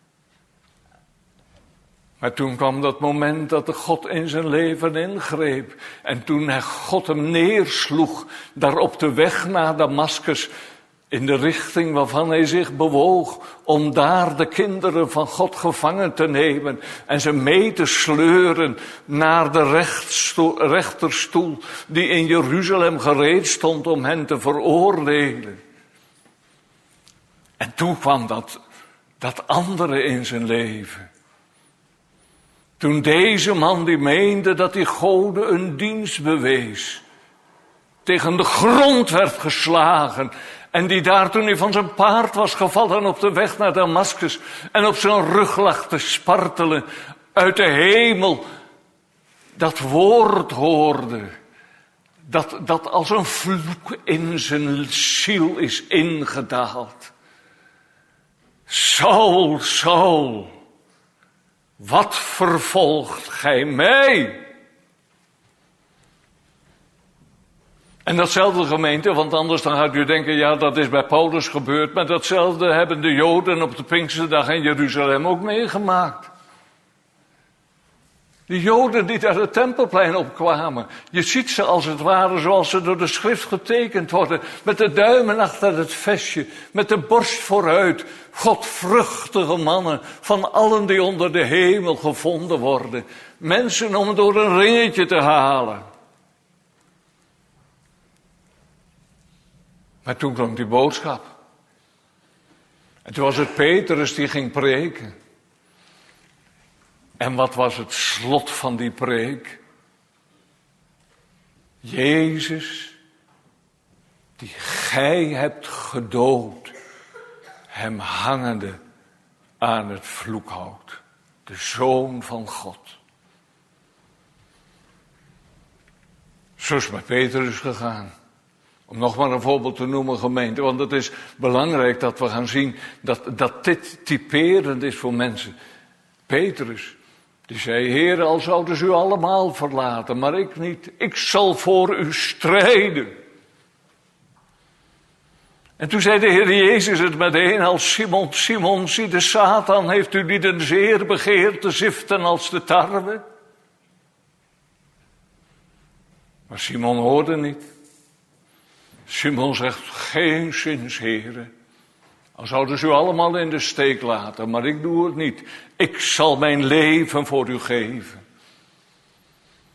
Maar toen kwam dat moment dat de God in zijn leven ingreep. En toen God hem neersloeg, daar op de weg naar Damaskus, in de richting waarvan hij zich bewoog, om daar de kinderen van God gevangen te nemen en ze mee te sleuren naar de rechterstoel die in Jeruzalem gereed stond om hen te veroordelen. En toen kwam dat andere in zijn leven. Toen deze man die meende dat hij goden een dienst bewees, tegen de grond werd geslagen. En die daar toen hij van zijn paard was gevallen op de weg naar Damaskus en op zijn rug lag te spartelen, uit de hemel dat woord hoorde. Dat als een vloek in zijn ziel is ingedaald. Saul, Saul, wat vervolgt gij mij? En datzelfde, gemeente, want anders dan gaat u denken, ja, dat is bij Paulus gebeurd, maar datzelfde hebben de Joden op de Pinksterdag in Jeruzalem ook meegemaakt. De Joden die daar het Tempelplein opkwamen. Je ziet ze als het ware zoals ze door de schrift getekend worden. Met de duimen achter het vestje. Met de borst vooruit. Godvruchtige mannen van allen die onder de hemel gevonden worden. Mensen om door een ringetje te halen. Maar toen kwam die boodschap. En toen was het Petrus die ging preken. En wat was het slot van die preek? Jezus, die gij hebt gedood, hem hangende aan het vloekhout. De Zoon van God. Zo is het met Petrus gegaan. Om nog maar een voorbeeld te noemen, gemeente. Want het is belangrijk dat we gaan zien dat dit typerend is voor mensen. Petrus, die zei, Heer, al zouden ze u allemaal verlaten, maar ik niet. Ik zal voor u strijden. En toen zei de Heer Jezus het meteen als Simon, Simon, zie de Satan heeft u niet een zeer begeerd te ziften als de tarwe. Maar Simon hoorde niet. Simon zegt, geenszins, Heere. Al zouden ze u allemaal in de steek laten, maar ik doe het niet. Ik zal mijn leven voor u geven.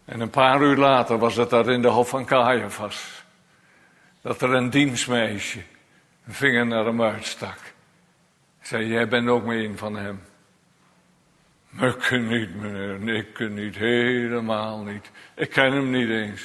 En een paar uur later was het daar in de hof van Caiaphas. Dat er een dienstmeisje een vinger naar hem uitstak. Zei, jij bent ook maar een van hem. Ik ken niet, meneer, ik ken niet, helemaal niet. Ik ken hem niet eens.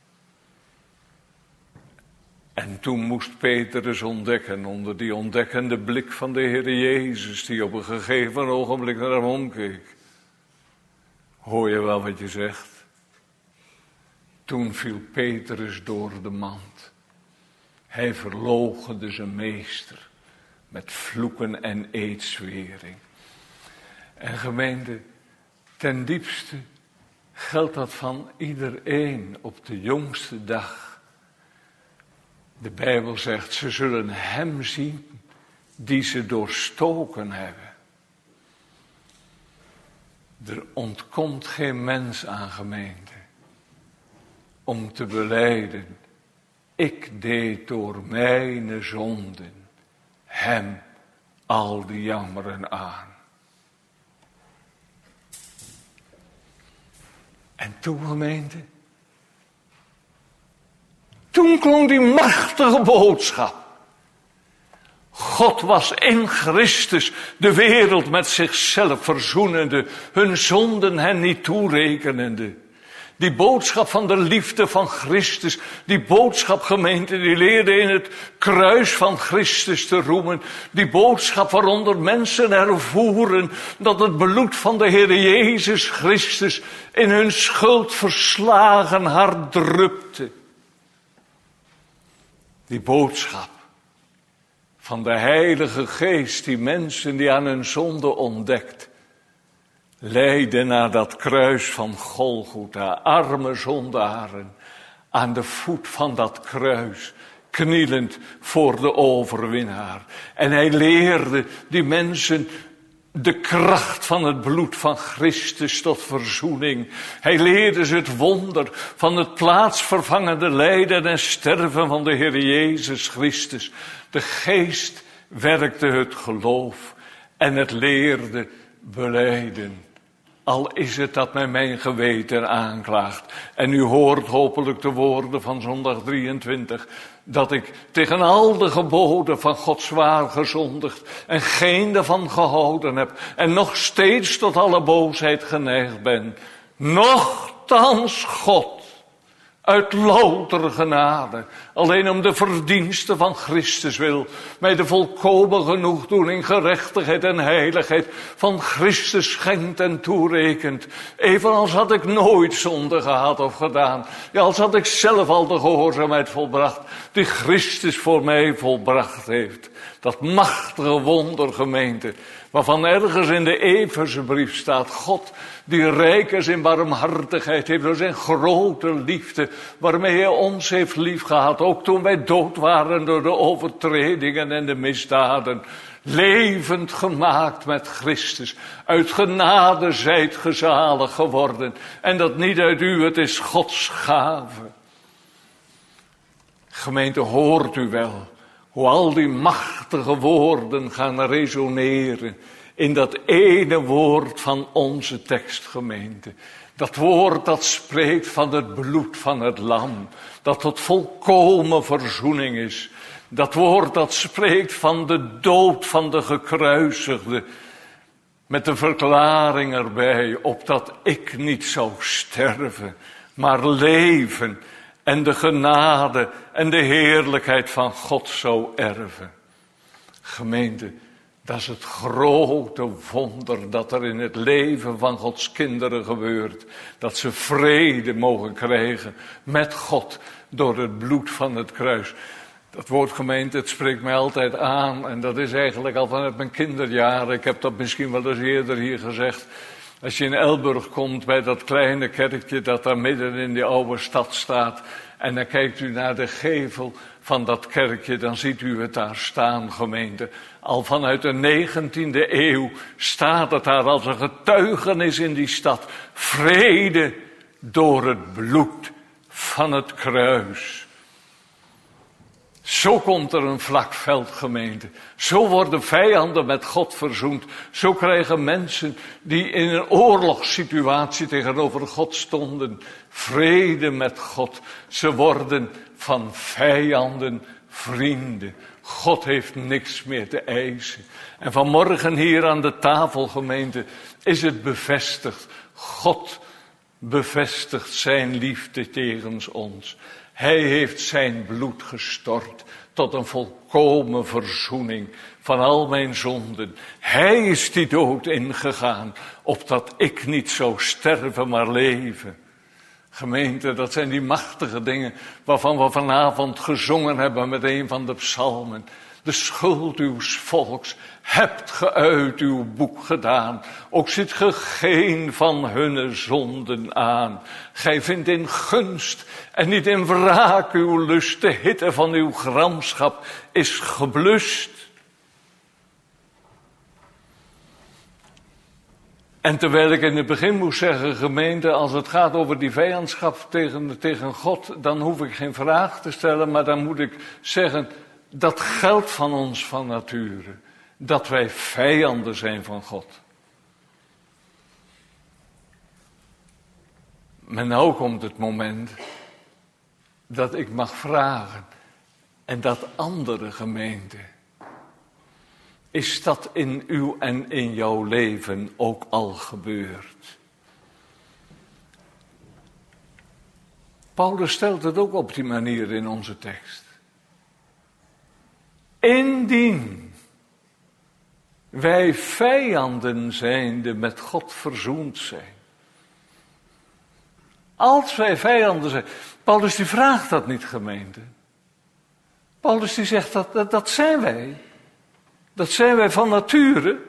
En toen moest Petrus ontdekken, onder die ontdekkende blik van de Heer Jezus, die op een gegeven ogenblik naar hem omkeek. Hoor je wel wat je zegt? Toen viel Petrus door de mand. Hij verloochende zijn meester met vloeken en eedzwering. En gemeente, ten diepste geldt dat van iedereen op de jongste dag. De Bijbel zegt, ze zullen hem zien die ze doorstoken hebben. Er ontkomt geen mens aan, gemeente, om te belijden, ik deed door mijn zonden hem al die jammeren aan. En toen, gemeente, toen klonk die machtige boodschap. God was in Christus de wereld met zichzelf verzoenende, hun zonden hen niet toerekenende. Die boodschap van de liefde van Christus, die boodschap, gemeente, die leerde in het kruis van Christus te roemen. Die boodschap waaronder mensen ervoeren dat het bloed van de Heer Jezus Christus in hun schuldverslagen hart drupte. Die boodschap van de Heilige Geest, die mensen die aan hun zonde ontdekt, leidden naar dat kruis van Golgotha, arme zondaren, aan de voet van dat kruis, knielend voor de overwinnaar. En hij leerde die mensen de kracht van het bloed van Christus tot verzoening. Hij leerde ze het wonder van het plaatsvervangende lijden en sterven van de Heer Jezus Christus. De Geest werkte het geloof en het leerde belijden. Al is het dat mij mijn geweten aanklaagt. En u hoort hopelijk de woorden van zondag 23. Dat ik tegen al de geboden van God zwaar gezondigd en geen daarvan gehouden heb. En nog steeds tot alle boosheid geneigd ben. Nochtans God, uit louter genade, alleen om de verdiensten van Christus wil, mij de volkomen genoegdoening, gerechtigheid en heiligheid van Christus schenkt en toerekent. Evenals had ik nooit zonde gehad of gedaan. Ja, als had ik zelf al de gehoorzaamheid volbracht, die Christus voor mij volbracht heeft. Dat machtige wonder, gemeente, waarvan ergens in de Efezebrief staat, God die rijk is in barmhartigheid heeft door zijn grote liefde, waarmee hij ons heeft liefgehad, ook toen wij dood waren door de overtredingen en de misdaden. Levend gemaakt met Christus. Uit genade zijt ge zalig geworden. En dat niet uit u, het is Gods gave. Gemeente, hoort u wel hoe al die machtige woorden gaan resoneren in dat ene woord van onze tekstgemeente. Dat woord dat spreekt van het bloed van het lam, dat tot volkomen verzoening is. Dat woord dat spreekt van de dood van de gekruisigde, met de verklaring erbij, opdat ik niet zou sterven, maar leven en de genade en de heerlijkheid van God zou erven. Gemeente, dat is het grote wonder dat er in het leven van Gods kinderen gebeurt. Dat ze vrede mogen krijgen met God door het bloed van het kruis. Dat woord gemeente, het spreekt mij altijd aan. En dat is eigenlijk al vanuit mijn kinderjaren. Ik heb dat misschien wel eens eerder hier gezegd. Als je in Elburg komt bij dat kleine kerkje dat daar midden in die oude stad staat. En dan kijkt u naar de gevel van dat kerkje, dan ziet u het daar staan, gemeente. Al vanuit de 19e eeuw staat het daar als een getuigenis in die stad. Vrede door het bloed van het kruis. Zo komt er een vlak veld, gemeente. Zo worden vijanden met God verzoend. Zo krijgen mensen die in een oorlogssituatie tegenover God stonden, vrede met God. Ze worden van vijanden vrienden. God heeft niks meer te eisen. En vanmorgen hier aan de tafel, gemeente, is het bevestigd. God bevestigt zijn liefde tegens ons. Hij heeft zijn bloed gestort tot een volkomen verzoening van al mijn zonden. Hij is die dood ingegaan, opdat ik niet zou sterven, maar leven. Gemeente, dat zijn die machtige dingen waarvan we vanavond gezongen hebben met een van de psalmen. De schuld uws volks hebt ge uit uw boek gedaan. Ook ziet ge geen van hunne zonden aan. Gij vindt in gunst en niet in wraak uw lust. De hitte van uw gramschap is geblust. En terwijl ik in het begin moest zeggen, gemeente, als het gaat over die vijandschap tegen God, dan hoef ik geen vraag te stellen, maar dan moet ik zeggen, dat geldt van ons van nature. Dat wij vijanden zijn van God. Maar nou komt het moment dat ik mag vragen. En dat andere, gemeente. Is dat in uw en in jouw leven ook al gebeurd? Paulus stelt het ook op die manier in onze tekst. Indien wij vijanden zijnde met God verzoend zijn. Als wij vijanden zijn. Paulus die vraagt dat niet, gemeente. Paulus die zegt dat zijn wij. Dat zijn wij van nature.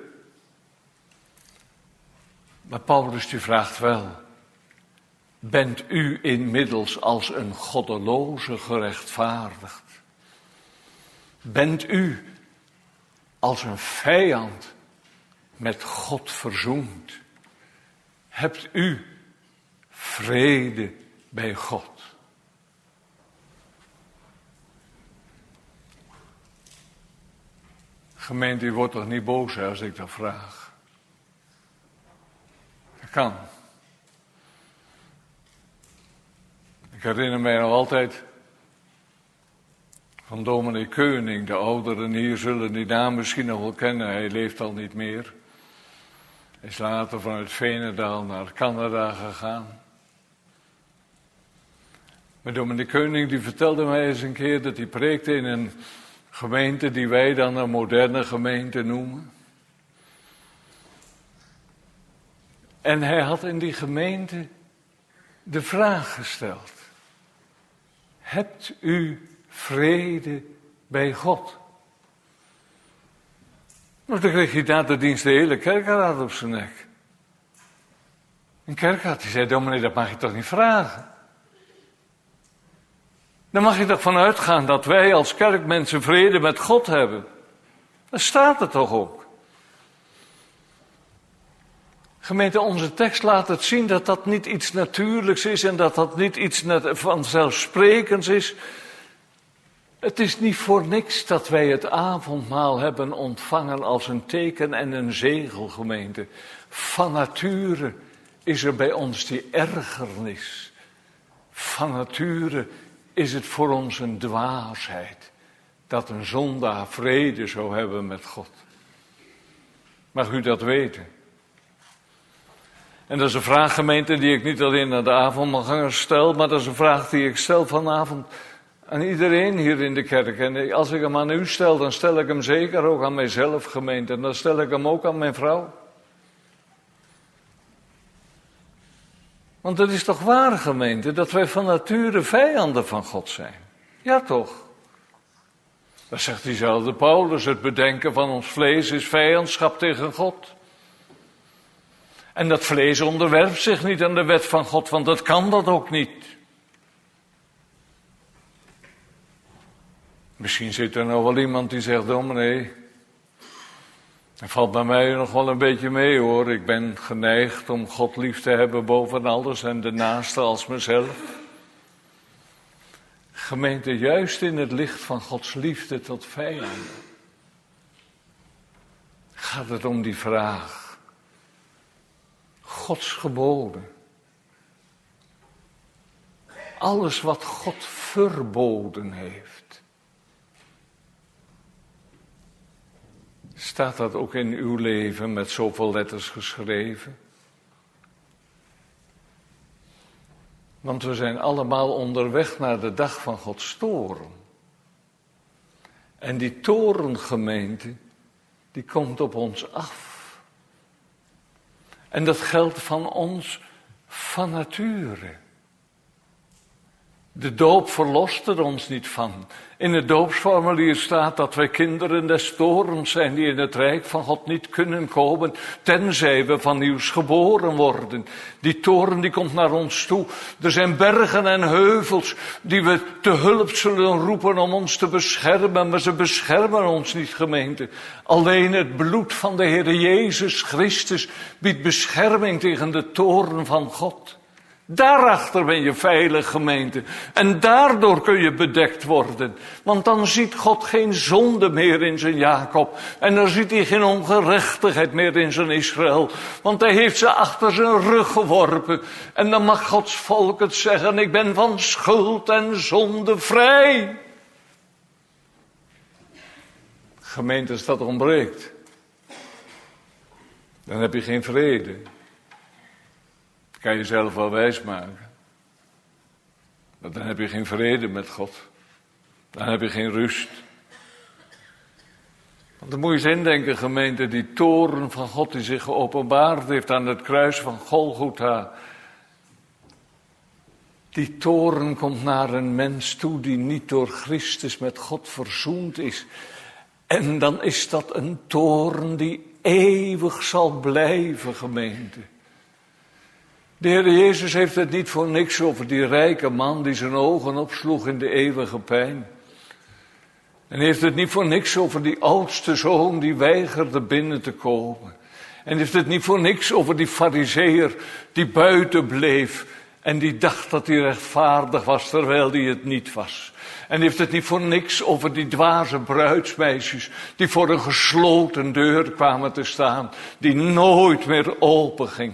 Maar Paulus die vraagt wel. Bent u inmiddels als een goddeloze gerechtvaardigd? Bent u als een vijand met God verzoend? Hebt u vrede bij God? Gemeente, u wordt toch niet boos hè, als ik dat vraag? Dat kan. Ik herinner mij nog altijd van dominee Keuning. De ouderen hier zullen die naam misschien nog wel kennen. Hij leeft al niet meer. Hij is later vanuit Veenendaal naar Canada gegaan. Maar dominee Keuning die vertelde mij eens een keer dat hij preekte in een gemeente die wij dan een moderne gemeente noemen. En hij had in die gemeente de vraag gesteld. Hebt u vrede bij God? Nou, dan kreeg hij na de dienst de hele kerkraad op zijn nek. Een kerkraad die zei, dominee, dat mag je toch niet vragen? Dan mag je toch vanuit gaan dat wij als kerkmensen vrede met God hebben. Dat staat er toch ook. Gemeente, onze tekst laat het zien dat dat niet iets natuurlijks is en dat dat niet iets vanzelfsprekends is. Het is niet voor niks dat wij het avondmaal hebben ontvangen als een teken en een zegel, gemeente. Van nature is er bij ons die ergernis. Van nature is het voor ons een dwaasheid dat een zondaar vrede zou hebben met God. Mag u dat weten? En dat is een vraag, gemeente, die ik niet alleen aan de avondmaalgangers stel, maar dat is een vraag die ik stel vanavond aan iedereen hier in de kerk. En als ik hem aan u stel, dan stel ik hem zeker ook aan mijzelf, gemeente. En dan stel ik hem ook aan mijn vrouw. Want het is toch waar, gemeente, dat wij van nature vijanden van God zijn. Ja, toch? Dat zegt diezelfde Paulus, het bedenken van ons vlees is vijandschap tegen God. En dat vlees onderwerpt zich niet aan de wet van God, want dat kan dat ook niet. Misschien zit er nou wel iemand die zegt, dominee, dat valt bij mij nog wel een beetje mee hoor. Ik ben geneigd om God lief te hebben boven alles en de naaste als mezelf. Gemeente, juist in het licht van Gods liefde tot vijanden gaat het om die vraag. Gods geboden. Alles wat God verboden heeft. Staat dat ook in uw leven met zoveel letters geschreven? Want we zijn allemaal onderweg naar de dag van Gods toorn. En die torengemeente, die komt op ons af. En dat geldt van ons van nature. De doop verlost er ons niet van. In het doopsformulier staat dat wij kinderen des toorns zijn die in het rijk van God niet kunnen komen, tenzij we van nieuws geboren worden. Die toorn die komt naar ons toe. Er zijn bergen en heuvels die we te hulp zullen roepen om ons te beschermen, maar ze beschermen ons niet, gemeente. Alleen het bloed van de Heer Jezus Christus biedt bescherming tegen de toorn van God. Daarachter ben je veilig, gemeente. En daardoor kun je bedekt worden. Want dan ziet God geen zonde meer in zijn Jacob. En dan ziet hij geen ongerechtigheid meer in zijn Israël. Want hij heeft ze achter zijn rug geworpen. En dan mag Gods volk het zeggen: ik ben van schuld en zonde vrij. Gemeente, als dat ontbreekt, dan heb je geen vrede. Dat kan je zelf wel wijsmaken. Maar dan heb je geen vrede met God. Dan heb je geen rust. Want dan moet je eens indenken, gemeente, die toren van God die zich geopenbaard heeft aan het kruis van Golgotha. Die toren komt naar een mens toe die niet door Christus met God verzoend is. En dan is dat een toren die eeuwig zal blijven, gemeente. De Heer Jezus heeft het niet voor niks over die rijke man die zijn ogen opsloeg in de eeuwige pijn. En heeft het niet voor niks over die oudste zoon die weigerde binnen te komen. En heeft het niet voor niks over die farizeeër die buiten bleef en die dacht dat hij rechtvaardig was terwijl hij het niet was. En heeft het niet voor niks over die dwaze bruidsmeisjes die voor een gesloten deur kwamen te staan, die nooit meer open ging.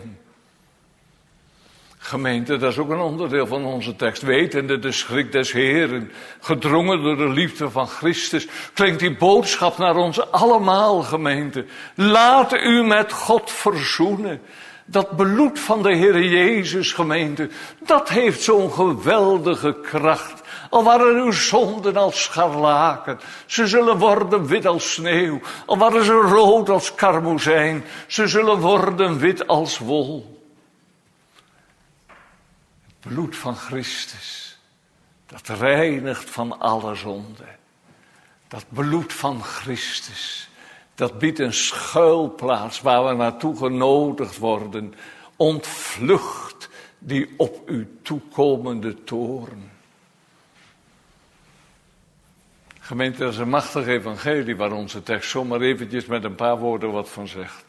Gemeente, dat is ook een onderdeel van onze tekst. Wetende de schrik des Heeren, gedrongen door de liefde van Christus, klinkt die boodschap naar ons allemaal, gemeente. Laat u met God verzoenen. Dat bloed van de Heer Jezus, gemeente, dat heeft zo'n geweldige kracht. Al waren uw zonden als scharlaken, ze zullen worden wit als sneeuw. Al waren ze rood als karmozijn, ze zullen worden wit als wol. Het bloed van Christus, dat reinigt van alle zonde. Dat bloed van Christus, dat biedt een schuilplaats waar we naartoe genodigd worden. Ontvlucht die op u toekomende toorn. Gemeente, dat is een machtig evangelie waar onze tekst zomaar eventjes met een paar woorden wat van zegt.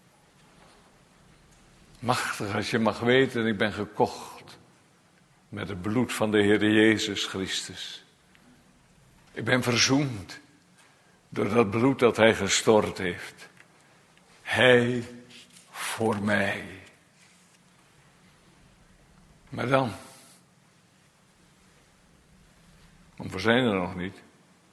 Machtig als je mag weten, ik ben gekocht met het bloed van de Heer Jezus Christus. Ik ben verzoend door dat bloed dat Hij gestort heeft. Hij voor mij. Maar dan, want we zijn er nog niet.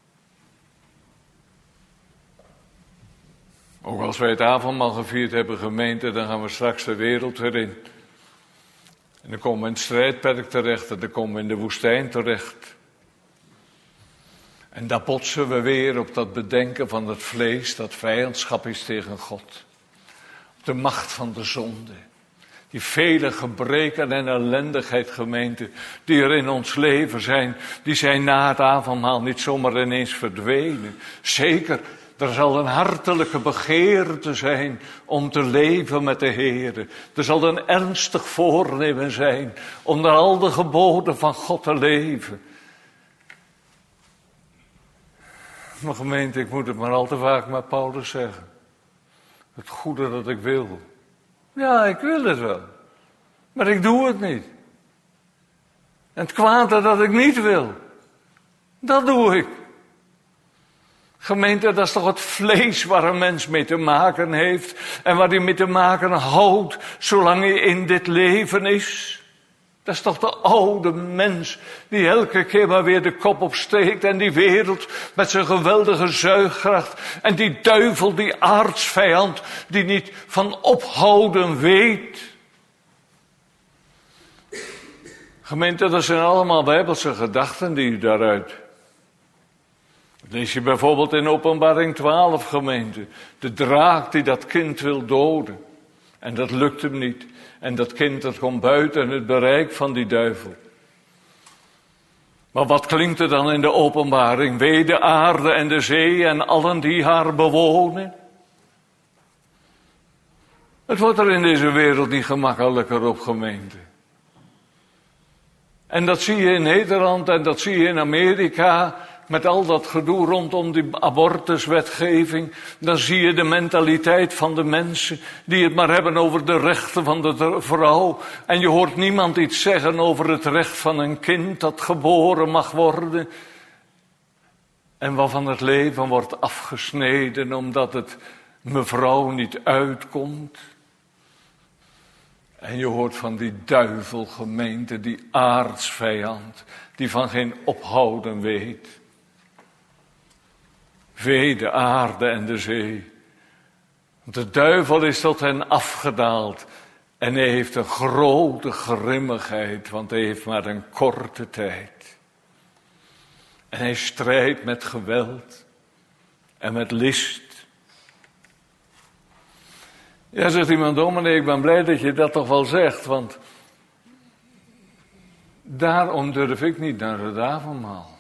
Ook als wij het avondmaal gevierd hebben, gemeente, dan gaan we straks de wereld weer in. En dan komen we in het strijdperk terecht en dan komen we in de woestijn terecht. En daar botsen we weer op dat bedenken van het vlees dat vijandschap is tegen God. Op de macht van de zonde. Die vele gebreken en ellendigheid, gemeente, die er in ons leven zijn, die zijn na het avondmaal niet zomaar ineens verdwenen. Zeker, er zal een hartelijke begeerte zijn om te leven met de Heer. Er zal een ernstig voornemen zijn om naar al de geboden van God te leven. Maar gemeente, ik moet het maar al te vaak met Paulus zeggen. Het goede dat ik wil. Ja, ik wil het wel. Maar ik doe het niet. En het kwade dat ik niet wil. Dat doe ik. Gemeente, dat is toch het vlees waar een mens mee te maken heeft en waar hij mee te maken houdt zolang hij in dit leven is. Dat is toch de oude mens die elke keer maar weer de kop opsteekt en die wereld met zijn geweldige zuigkracht en die duivel, die aardsvijand die niet van ophouden weet. Gemeente, dat zijn allemaal bijbelse gedachten die u daaruit. Lees je bijvoorbeeld in Openbaring 12, gemeente. De draak die dat kind wil doden. En dat lukt hem niet. En dat kind dat komt buiten het bereik van die duivel. Maar wat klinkt er dan in de openbaring? Wee de aarde en de zee en allen die haar bewonen. Het wordt er in deze wereld niet gemakkelijker op, gemeente. En dat zie je in Nederland en dat zie je in Amerika. Met al dat gedoe rondom die abortuswetgeving, dan zie je de mentaliteit van de mensen die het maar hebben over de rechten van de vrouw. En je hoort niemand iets zeggen over het recht van een kind dat geboren mag worden. En waarvan het leven wordt afgesneden omdat het mevrouw niet uitkomt. En je hoort van die duivelgemeente, die aardsvijand, die van geen ophouden weet. Wee de aarde en de zee. Want de duivel is tot hen afgedaald. En hij heeft een grote grimmigheid, want hij heeft maar een korte tijd. En hij strijdt met geweld en met list. Ja, zegt iemand, dominee, ik ben blij dat je dat toch wel zegt, want daarom durf ik niet naar het avondmaal.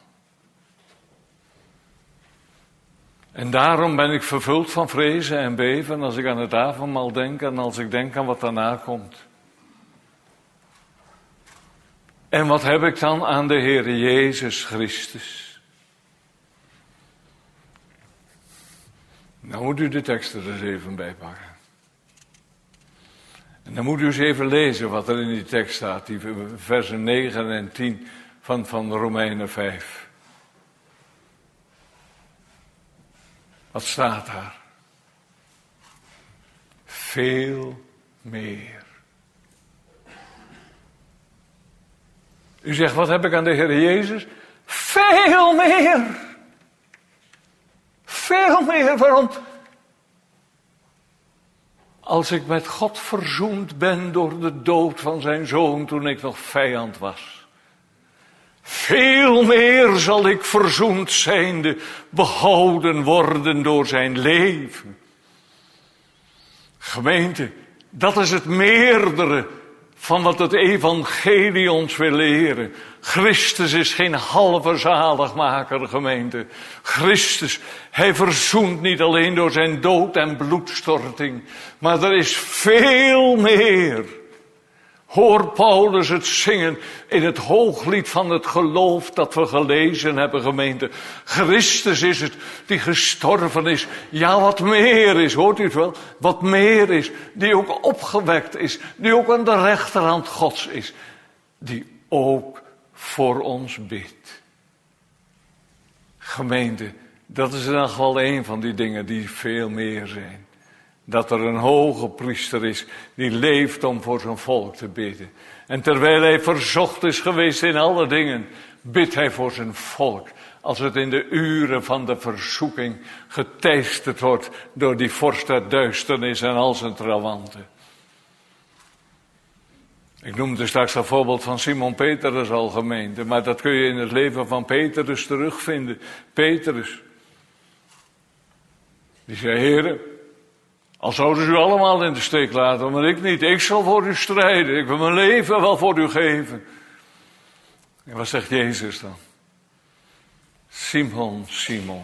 En daarom ben ik vervuld van vrezen en beven als ik aan het avondmaal denk en als ik denk aan wat daarna komt. En wat heb ik dan aan de Heer Jezus Christus? Nou moet u de teksten er eens even bij pakken. En dan moet u eens even lezen wat er in die tekst staat, die versen 9 en 10 van Romeinen 5. Wat staat daar? Veel meer. U zegt, wat heb ik aan de Heer Jezus? Veel meer. Veel meer. Waarom? Als ik met God verzoend ben door de dood van zijn zoon toen ik nog vijand was. Veel meer zal ik verzoend zijnde behouden worden door zijn leven. Gemeente, dat is het meerdere van wat het evangelie ons wil leren. Christus is geen halve zaligmaker, gemeente. Christus, hij verzoent niet alleen door zijn dood en bloedstorting, maar er is veel meer. Hoor Paulus het zingen in het hooglied van het geloof dat we gelezen hebben, gemeente. Christus is het die gestorven is. Ja, wat meer is, hoort u het wel? Wat meer is, die ook opgewekt is, die ook aan de rechterhand Gods is. Die ook voor ons bidt. Gemeente, dat is in ieder geval een van die dingen die veel meer zijn. Dat er een hoge priester is die leeft om voor zijn volk te bidden. En terwijl hij verzocht is geweest in alle dingen, bidt hij voor zijn volk. Als het in de uren van de verzoeking geteisterd wordt door die vorst der duisternis en al zijn trawanten. Ik noemde straks dat voorbeeld van Simon Petrus al, gemeente, maar dat kun je in het leven van Petrus terugvinden. Petrus, die zei, Heere, al zouden ze u allemaal in de steek laten, maar ik niet. Ik zal voor u strijden. Ik wil mijn leven wel voor u geven. En wat zegt Jezus dan? Simon, Simon.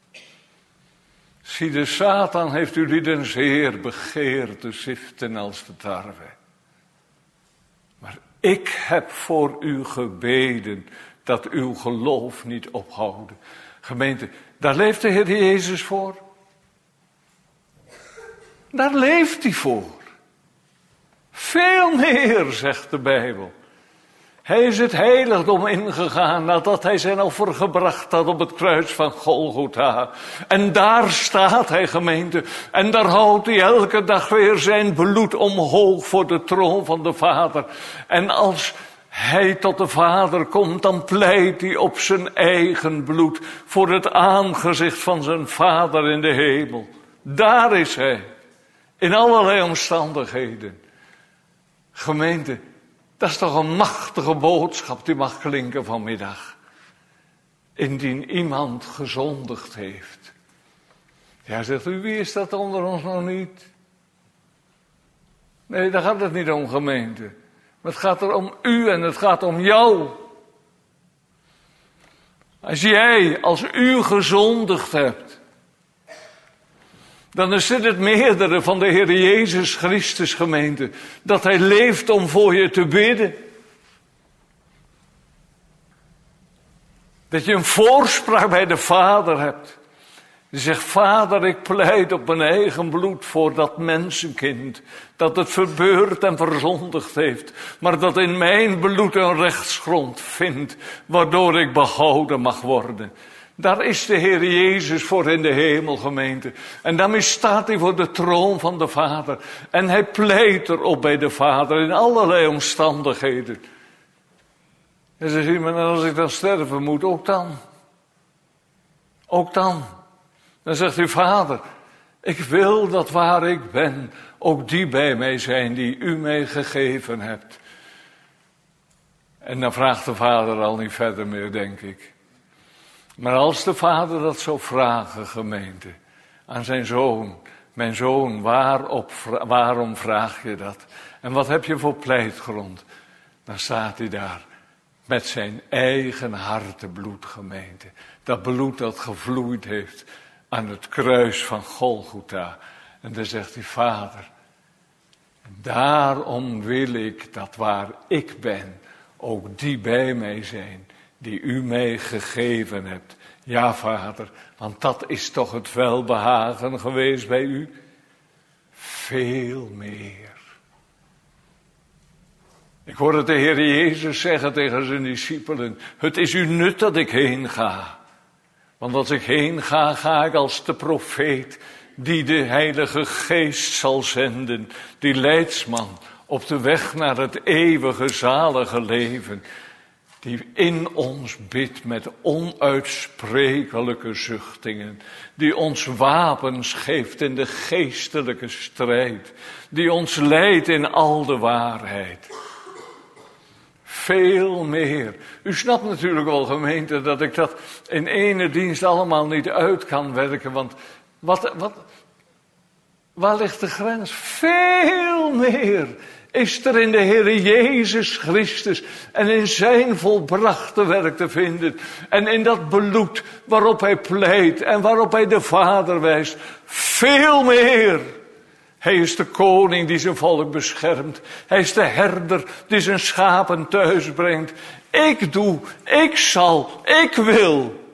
Zie, de Satan heeft u lieden zeer begeerd te ziften als de tarwe. Maar ik heb voor u gebeden dat uw geloof niet ophouden. Gemeente, daar leeft de Heer Jezus voor. Daar leeft hij voor. Veel meer, zegt de Bijbel. Hij is het heiligdom ingegaan nadat hij zijn offer gebracht had op het kruis van Golgotha. En daar staat hij, gemeente. En daar houdt hij elke dag weer zijn bloed omhoog voor de troon van de Vader. En als hij tot de Vader komt, dan pleit hij op zijn eigen bloed voor het aangezicht van zijn Vader in de hemel. Daar is hij. In allerlei omstandigheden. Gemeente, dat is toch een machtige boodschap die mag klinken vanmiddag. Indien iemand gezondigd heeft. Ja, zegt u, wie is dat onder ons nog niet? Nee, daar gaat het niet om, gemeente. Maar het gaat er om u en het gaat om jou. Als u gezondigd hebt, dan is dit het meerdere van de Heer Jezus Christus, gemeente. Dat hij leeft om voor je te bidden. Dat je een voorspraak bij de Vader hebt. Die zegt, Vader, ik pleit op mijn eigen bloed voor dat mensenkind. Dat het verbeurd en verzondigd heeft. Maar dat in mijn bloed een rechtsgrond vindt. Waardoor ik behouden mag worden. Daar is de Heer Jezus voor in de hemel, gemeente. En daarmee staat hij voor de troon van de Vader. En hij pleit erop bij de Vader in allerlei omstandigheden. En ze zeggen, maar als ik dan sterven moet, ook dan. Ook dan. Dan zegt hij, Vader, ik wil dat waar ik ben, ook die bij mij zijn die u mij gegeven hebt. En dan vraagt de Vader al niet verder meer, denk ik. Maar als de Vader dat zou vragen, gemeente, aan zijn zoon, mijn zoon, waarom vraag je dat? En wat heb je voor pleitgrond? Dan staat hij daar met zijn eigen hartebloed, gemeente. Dat bloed dat gevloeid heeft aan het kruis van Golgotha. En dan zegt hij, Vader, daarom wil ik dat waar ik ben, ook die bij mij zijn, die u mij gegeven hebt. Ja, Vader, want dat is toch het welbehagen geweest bij u? Veel meer. Ik hoorde de Heer Jezus zeggen tegen zijn discipelen, het is u nut dat ik heen ga. Want als ik heen ga, ga ik als de profeet die de Heilige Geest zal zenden, die leidsman op de weg naar het eeuwige zalige leven, die in ons bidt met onuitsprekelijke zuchtingen, die ons wapens geeft in de geestelijke strijd, die ons leidt in al de waarheid. Veel meer. U snapt natuurlijk wel, gemeente, dat ik dat in ene dienst allemaal niet uit kan werken, want waar ligt de grens? Veel meer is er in de Heer Jezus Christus en in zijn volbrachte werk te vinden. En in dat bloed waarop hij pleit en waarop hij de Vader wijst. Veel meer. Hij is de koning die zijn volk beschermt. Hij is de herder die zijn schapen thuis brengt. Ik doe, ik zal, ik wil.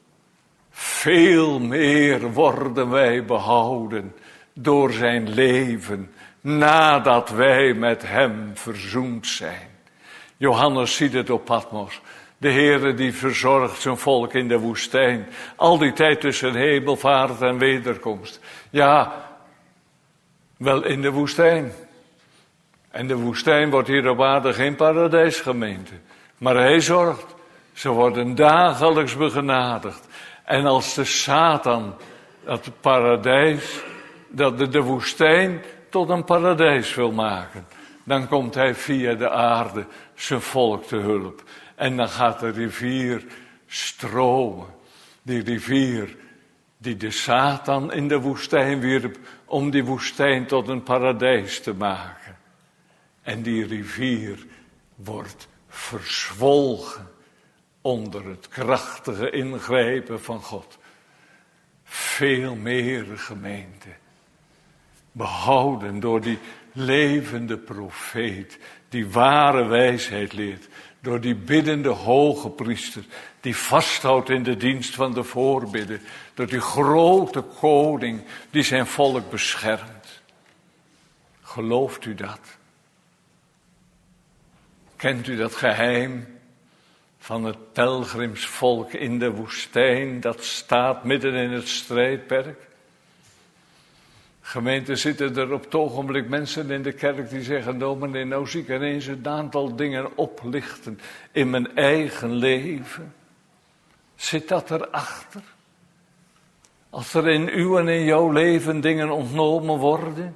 Veel meer worden wij behouden door zijn leven, nadat wij met hem verzoend zijn. Johannes ziet het op Patmos. De Heere die verzorgt zijn volk in de woestijn. Al die tijd tussen hemelvaart en wederkomst. Ja, wel in de woestijn. En de woestijn wordt hier op aarde geen paradijs, gemeente. Maar hij zorgt. Ze worden dagelijks begenadigd. En als de Satan dat paradijs, dat de woestijn tot een paradijs wil maken, dan komt hij via de aarde zijn volk te hulp. En dan gaat de rivier stromen. Die rivier die de Satan in de woestijn wierp om die woestijn tot een paradijs te maken. En die rivier wordt verzwolgen onder het krachtige ingrijpen van God. Veel meer, gemeente. Behouden door die levende profeet, die ware wijsheid leert. Door die biddende hoge priester, die vasthoudt in de dienst van de voorbidden. Door die grote koning, die zijn volk beschermt. Gelooft u dat? Kent u dat geheim van het pelgrimsvolk in de woestijn, dat staat midden in het strijdperk? Gemeente, zitten er op het ogenblik mensen in de kerk die zeggen, dominee, nou zie ik ineens een aantal dingen oplichten in mijn eigen leven. Zit dat erachter? Als er in uw en in jouw leven dingen ontnomen worden?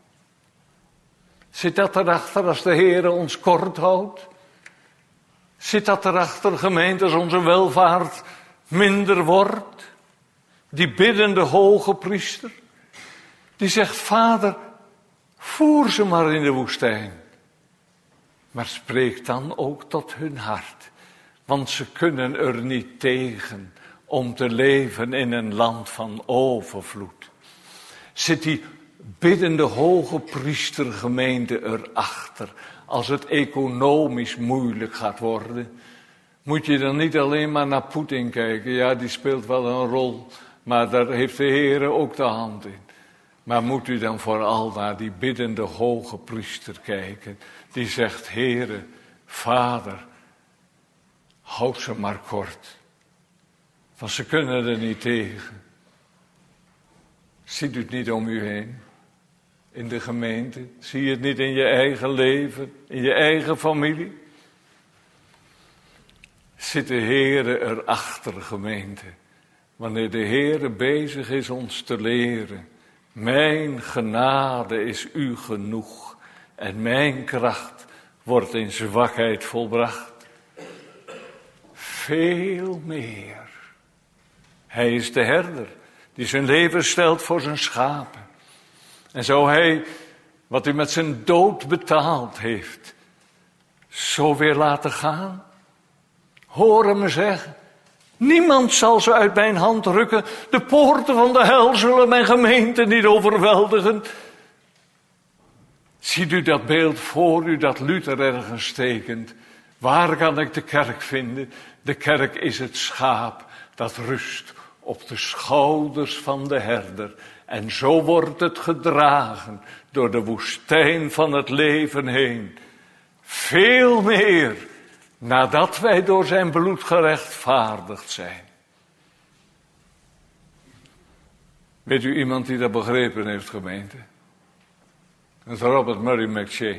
Zit dat erachter als de Heer ons kort houdt? Zit dat erachter, gemeente, als onze welvaart minder wordt? Die biddende hoge priester, die zegt, Vader, voer ze maar in de woestijn. Maar spreek dan ook tot hun hart, want ze kunnen er niet tegen om te leven in een land van overvloed. Zit die biddende hoge priestergemeente erachter, als het economisch moeilijk gaat worden? Moet je dan niet alleen maar naar Poetin kijken? Ja, die speelt wel een rol, maar daar heeft de Heer ook de hand in. Maar moet u dan vooral naar die biddende hoge priester kijken, die zegt, Heere, Vader, houd ze maar kort, want ze kunnen er niet tegen. Ziet u het niet om u heen, in de gemeente? Zie je het niet in je eigen leven, in je eigen familie? Zit de Heere erachter, gemeente, wanneer de Heere bezig is ons te leren? Mijn genade is u genoeg en mijn kracht wordt in zwakheid volbracht. Veel meer. Hij is de herder die zijn leven stelt voor zijn schapen. En zou hij, wat hij met zijn dood betaald heeft, zo weer laten gaan? Hoor me zeggen, niemand zal ze uit mijn hand rukken. De poorten van de hel zullen mijn gemeente niet overweldigen. Ziet u dat beeld voor u dat Luther ergens tekent? Waar kan ik de kerk vinden? De kerk is het schaap dat rust op de schouders van de herder. En zo wordt het gedragen door de woestijn van het leven heen. Veel meer nadat wij door zijn bloed gerechtvaardigd zijn. Weet u iemand die dat begrepen heeft, gemeente? Dat is Robert Murray McCheyne.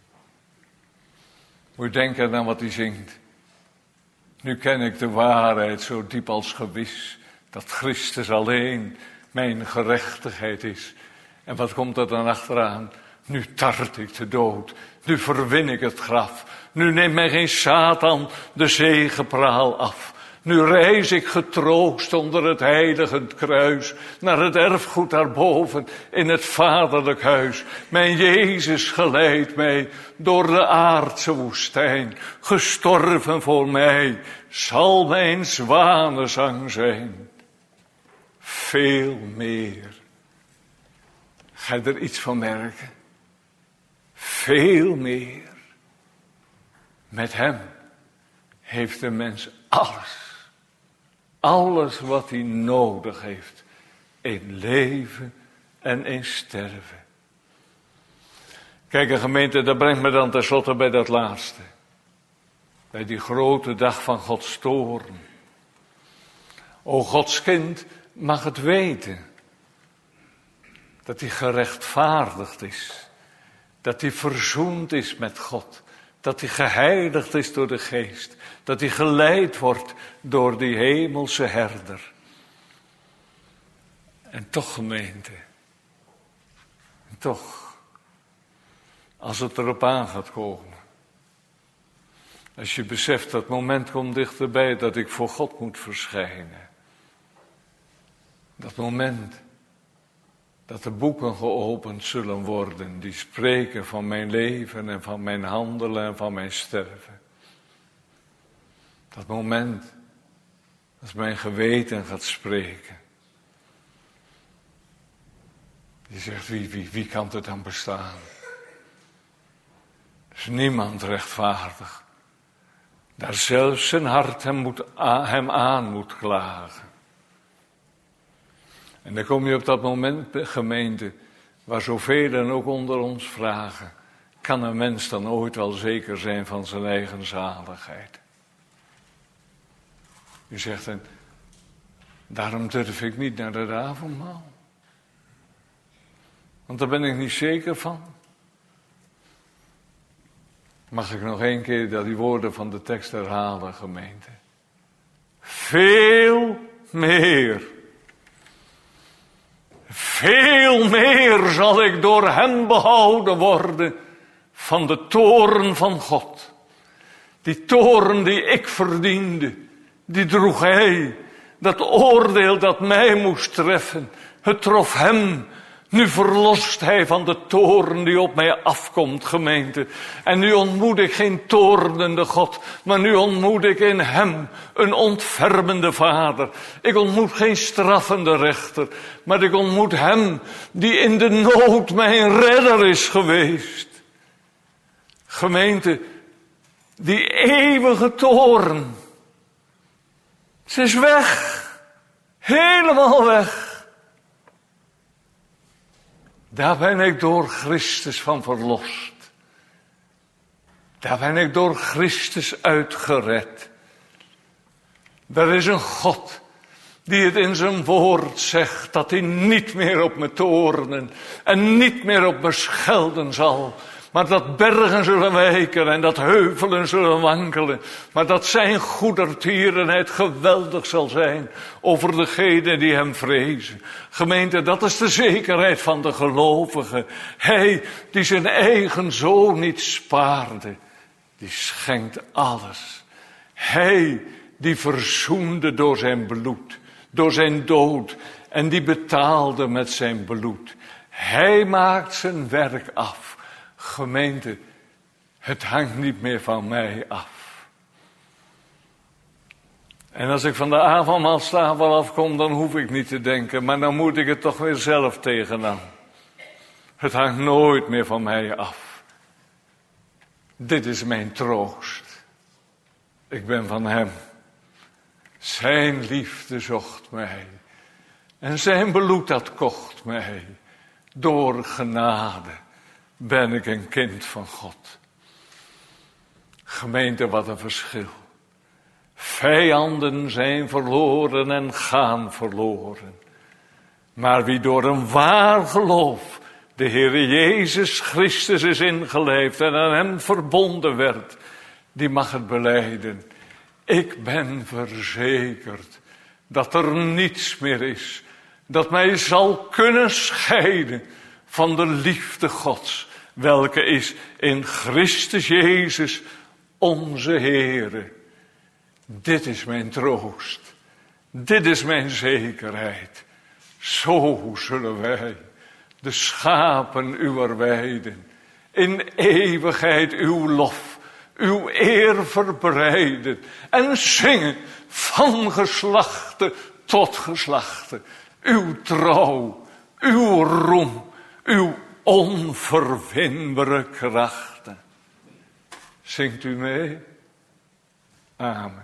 Moet je denken aan wat hij zingt. Nu ken ik de waarheid zo diep als gewis, dat Christus alleen mijn gerechtigheid is. En wat komt er dan achteraan? Nu tart ik de dood, nu verwin ik het graf. Nu neemt mij geen Satan de zegepraal af. Nu reis ik getroost onder het heiligend kruis, naar het erfgoed daarboven in het vaderlijk huis. Mijn Jezus geleidt mij door de aardse woestijn, gestorven voor mij, zal mijn zwanenzang zijn. Veel meer. Ga je er iets van merken? Veel meer. Met hem heeft de mens alles. Alles wat hij nodig heeft. In leven en in sterven. Kijk, een gemeente, dat brengt me dan tenslotte bij dat laatste. Bij die grote dag van Gods toorn. O Gods kind mag het weten. Dat hij gerechtvaardigd is. Dat hij verzoend is met God. Dat hij geheiligd is door de Geest. Dat hij geleid wordt door die hemelse herder. En toch, gemeente. En toch. Als het erop aan gaat komen. Als je beseft dat het moment komt dichterbij dat ik voor God moet verschijnen. Dat moment. Dat de boeken geopend zullen worden die spreken van mijn leven en van mijn handelen en van mijn sterven. Dat moment, als mijn geweten gaat spreken. Die zegt, wie kan er dan bestaan? Er is niemand rechtvaardig. Daar zelfs zijn hart hem aan moet klagen. En dan kom je op dat moment, gemeente, waar zoveel ook onder ons vragen. kan een mens dan ooit wel zeker zijn van zijn eigen zaligheid? U zegt dan, daarom durf ik niet naar het avondmaal. Want daar ben ik niet zeker van. Mag ik nog één keer die woorden van de tekst herhalen, gemeente? Veel meer zal ik door hem behouden worden van de toorn van God. Die toorn die ik verdiende, die droeg hij. Dat oordeel dat mij moest treffen, het trof hem. Nu verlost hij van de toorn die op mij afkomt, gemeente. En nu ontmoet ik geen toornende God, maar nu ontmoet ik in hem een ontfermende Vader. Ik ontmoet geen straffende rechter, maar ik ontmoet hem die in de nood mijn redder is geweest. Gemeente, die eeuwige toorn, ze is weg, helemaal weg. Daar ben ik door Christus van verlost. Daar ben ik door Christus uitgered. Er is een God die het in zijn woord zegt dat hij niet meer op me toornen en niet meer op me schelden zal. Maar dat bergen zullen wijken en dat heuvelen zullen wankelen. Maar dat zijn goedertierenheid geweldig zal zijn over degenen die hem vrezen. Gemeente, dat is de zekerheid van de gelovige. Hij die zijn eigen zoon niet spaarde, die schenkt alles. Hij die verzoende door zijn bloed, door zijn dood en die betaalde met zijn bloed. Hij maakt zijn werk af. Gemeente, het hangt niet meer van mij af. En als ik van de avondmaalstafel afkom, dan hoef ik niet te denken, maar dan moet ik het toch weer zelf tegenaan. Het hangt nooit meer van mij af. Dit is mijn troost. Ik ben van hem. Zijn liefde zocht mij. En zijn bloed dat kocht mij. Door genade ben ik een kind van God. Gemeente, wat een verschil. Vijanden zijn verloren en gaan verloren. Maar wie door een waar geloof de Heer Jezus Christus is ingeleefd en aan hem verbonden werd, die mag het belijden. Ik ben verzekerd dat er niets meer is dat mij zal kunnen scheiden van de liefde Gods, welke is in Christus Jezus onze Heere. Dit is mijn troost. Dit is mijn zekerheid. Zo zullen wij de schapen uwer weiden. In eeuwigheid uw lof, uw eer verbreiden. En zingen van geslachte tot geslachte. Uw trouw, uw roem, uw onverwinbare krachten. Zingt u mee? Amen.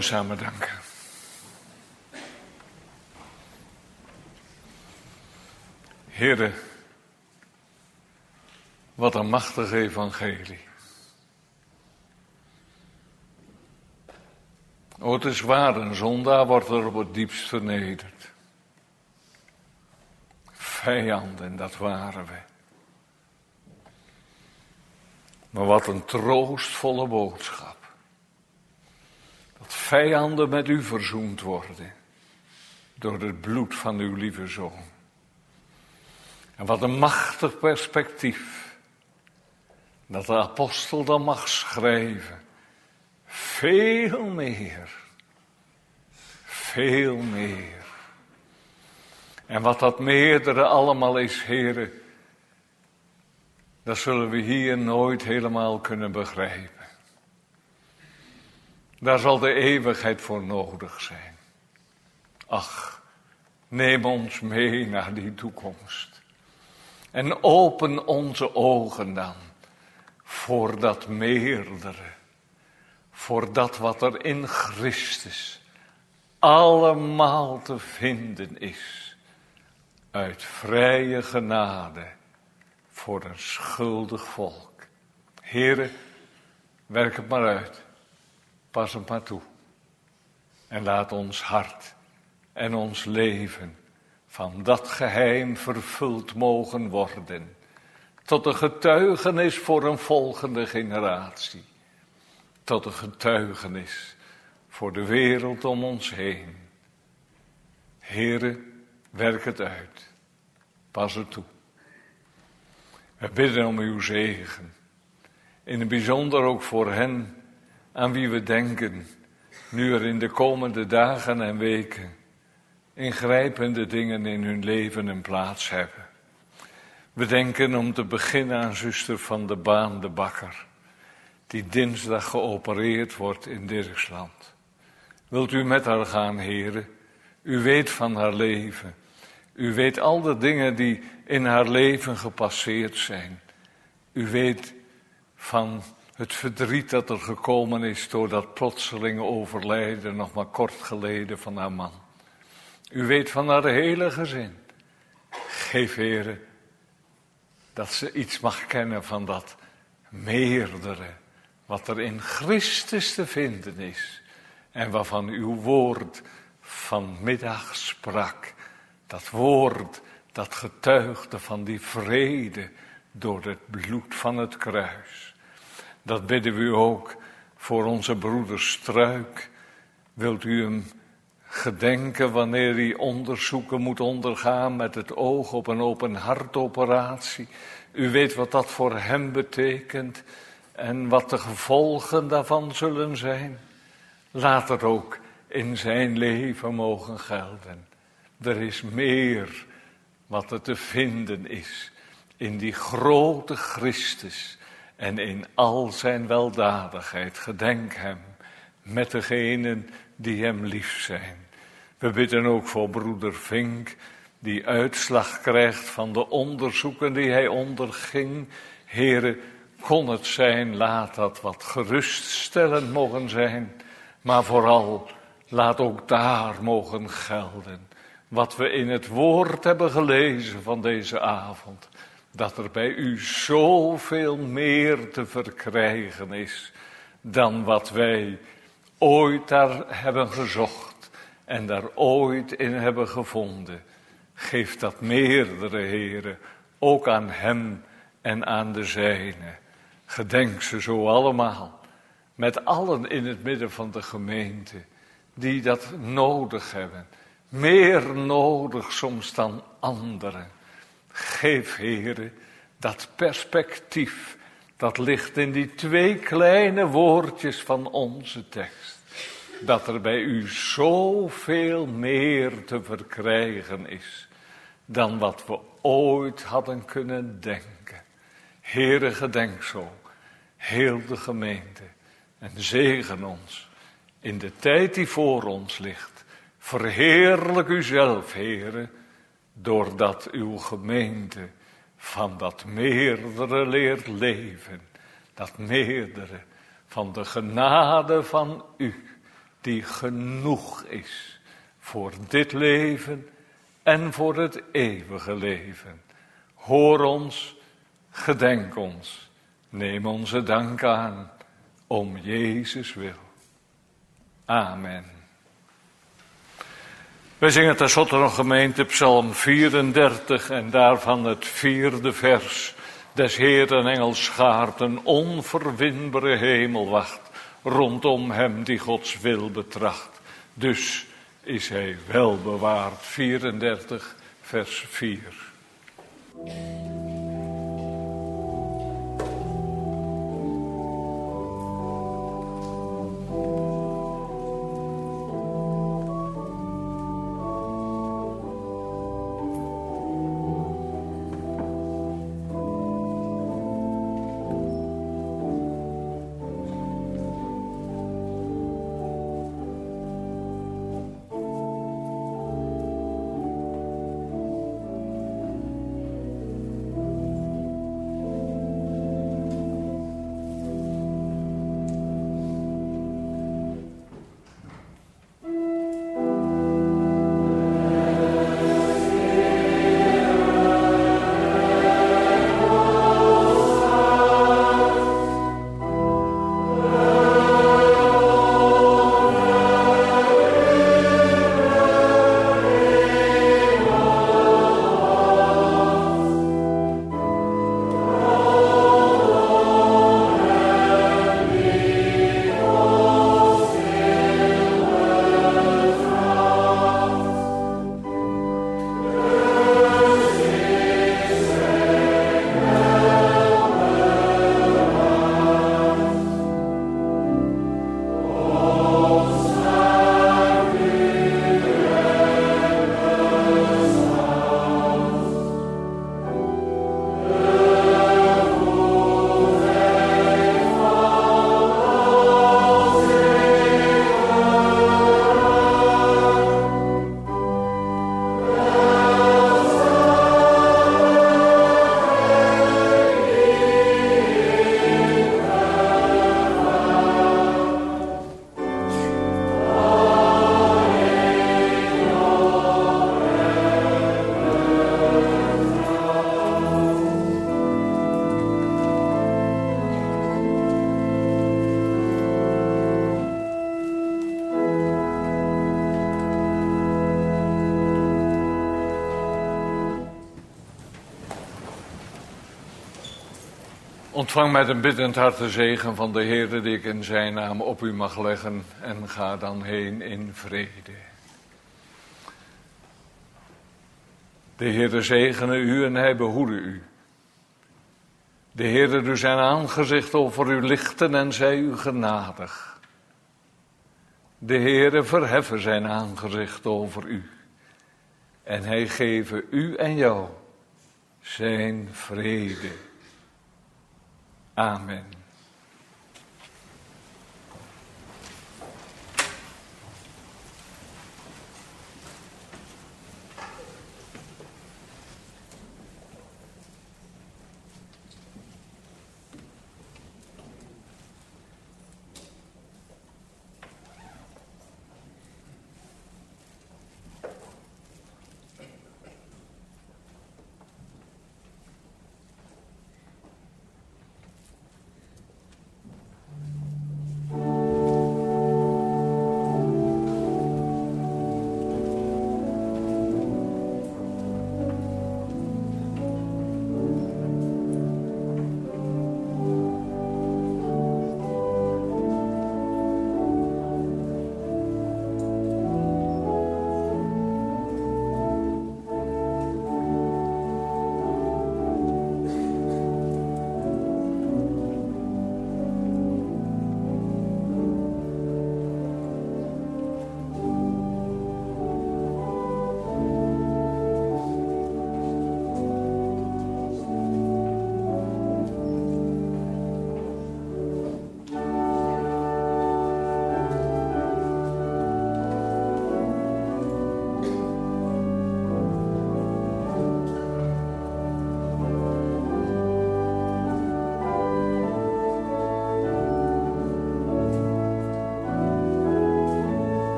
mij samen danken. Heere, wat een machtig evangelie. O, het is waar, een zondaar wordt er op het diepst vernederd. Vijanden, dat waren we. Maar wat een troostvolle boodschap. Dat vijanden met u verzoend worden. Door het bloed van uw lieve Zoon. En wat een machtig perspectief. Dat de apostel dan mag schrijven. Veel meer. Veel meer. En wat dat meerdere allemaal is, Heere. Dat zullen we hier nooit helemaal kunnen begrijpen. Daar zal de eeuwigheid voor nodig zijn. Ach, neem ons mee naar die toekomst. En open onze ogen dan voor dat meerdere. Voor dat wat er in Christus allemaal te vinden is. Uit vrije genade voor een schuldig volk. Heere, werk het maar uit. Pas het maar toe. En laat ons hart en ons leven van dat geheim vervuld mogen worden. Tot een getuigenis voor een volgende generatie. Tot een getuigenis voor de wereld om ons heen. Heere, werk het uit. Pas het toe. We bidden om uw zegen. In het bijzonder ook voor hen aan wie we denken. Nu er in de komende dagen en weken ingrijpende dingen in hun leven een plaats hebben. We denken om te beginnen aan zuster Van de Baan de Bakker. Die dinsdag geopereerd wordt in Dirksland. Wilt u met haar gaan, Heere? U weet van haar leven. U weet al de dingen die in haar leven gepasseerd zijn. U weet van het verdriet dat er gekomen is door dat plotselinge overlijden nog maar kort geleden van haar man. U weet van haar hele gezin. Geef, Heere, dat ze iets mag kennen van dat meerdere wat er in Christus te vinden is. En waarvan uw woord vanmiddag sprak. Dat woord dat getuigde van die vrede door het bloed van het kruis. Dat bidden we u ook voor onze broeder Struik. Wilt u hem gedenken wanneer hij onderzoeken moet ondergaan met het oog op een open hartoperatie. U weet wat dat voor hem betekent en wat de gevolgen daarvan zullen zijn. Laat het ook in zijn leven mogen gelden. Er is meer wat er te vinden is in die grote Christus en in al zijn weldadigheid. Gedenk hem met degenen die hem lief zijn. We bidden ook voor broeder Vink, die uitslag krijgt van de onderzoeken die hij onderging. Heere, kon het zijn, laat dat wat geruststellend mogen zijn, maar vooral laat ook daar mogen gelden wat we in het woord hebben gelezen van deze avond. Dat er bij u zoveel meer te verkrijgen is dan wat wij ooit daar hebben gezocht en daar ooit in hebben gevonden. Geef dat meerdere, Heere, ook aan hem en aan de zijne. Gedenk ze zo allemaal, met allen in het midden van de gemeente, die dat nodig hebben. Meer nodig soms dan anderen. Geef, Heere, dat perspectief, dat ligt in die 2 kleine woordjes van onze tekst. Dat er bij u zoveel meer te verkrijgen is dan wat we ooit hadden kunnen denken. Heere, gedenk zo, heel de gemeente, en zegen ons in de tijd die voor ons ligt. Verheerlijk uzelf, Heere, doordat uw gemeente van dat meerdere leert leven. Dat meerdere van de genade van u die genoeg is voor dit leven en voor het eeuwige leven. Hoor ons, gedenk ons, neem onze dank aan, om Jezus wil. Amen. Wij zingen tenslotte nog gemeente Psalm 34 en daarvan het 4e vers. Des Heeren engelschaar een onverwinbare hemelwacht, rondom hem die Gods wil betracht. Dus is hij wel bewaard. 34 vers 4. Ontvang met een biddend hart de zegen van de Heere die ik in zijn naam op u mag leggen en ga dan heen in vrede. De Heere zegene u en hij behoede u. De Heere doe zijn aangezicht over u lichten en zij u genadig. De Heere verheffen zijn aangezicht over u en hij geven u en jou zijn vrede. Amen.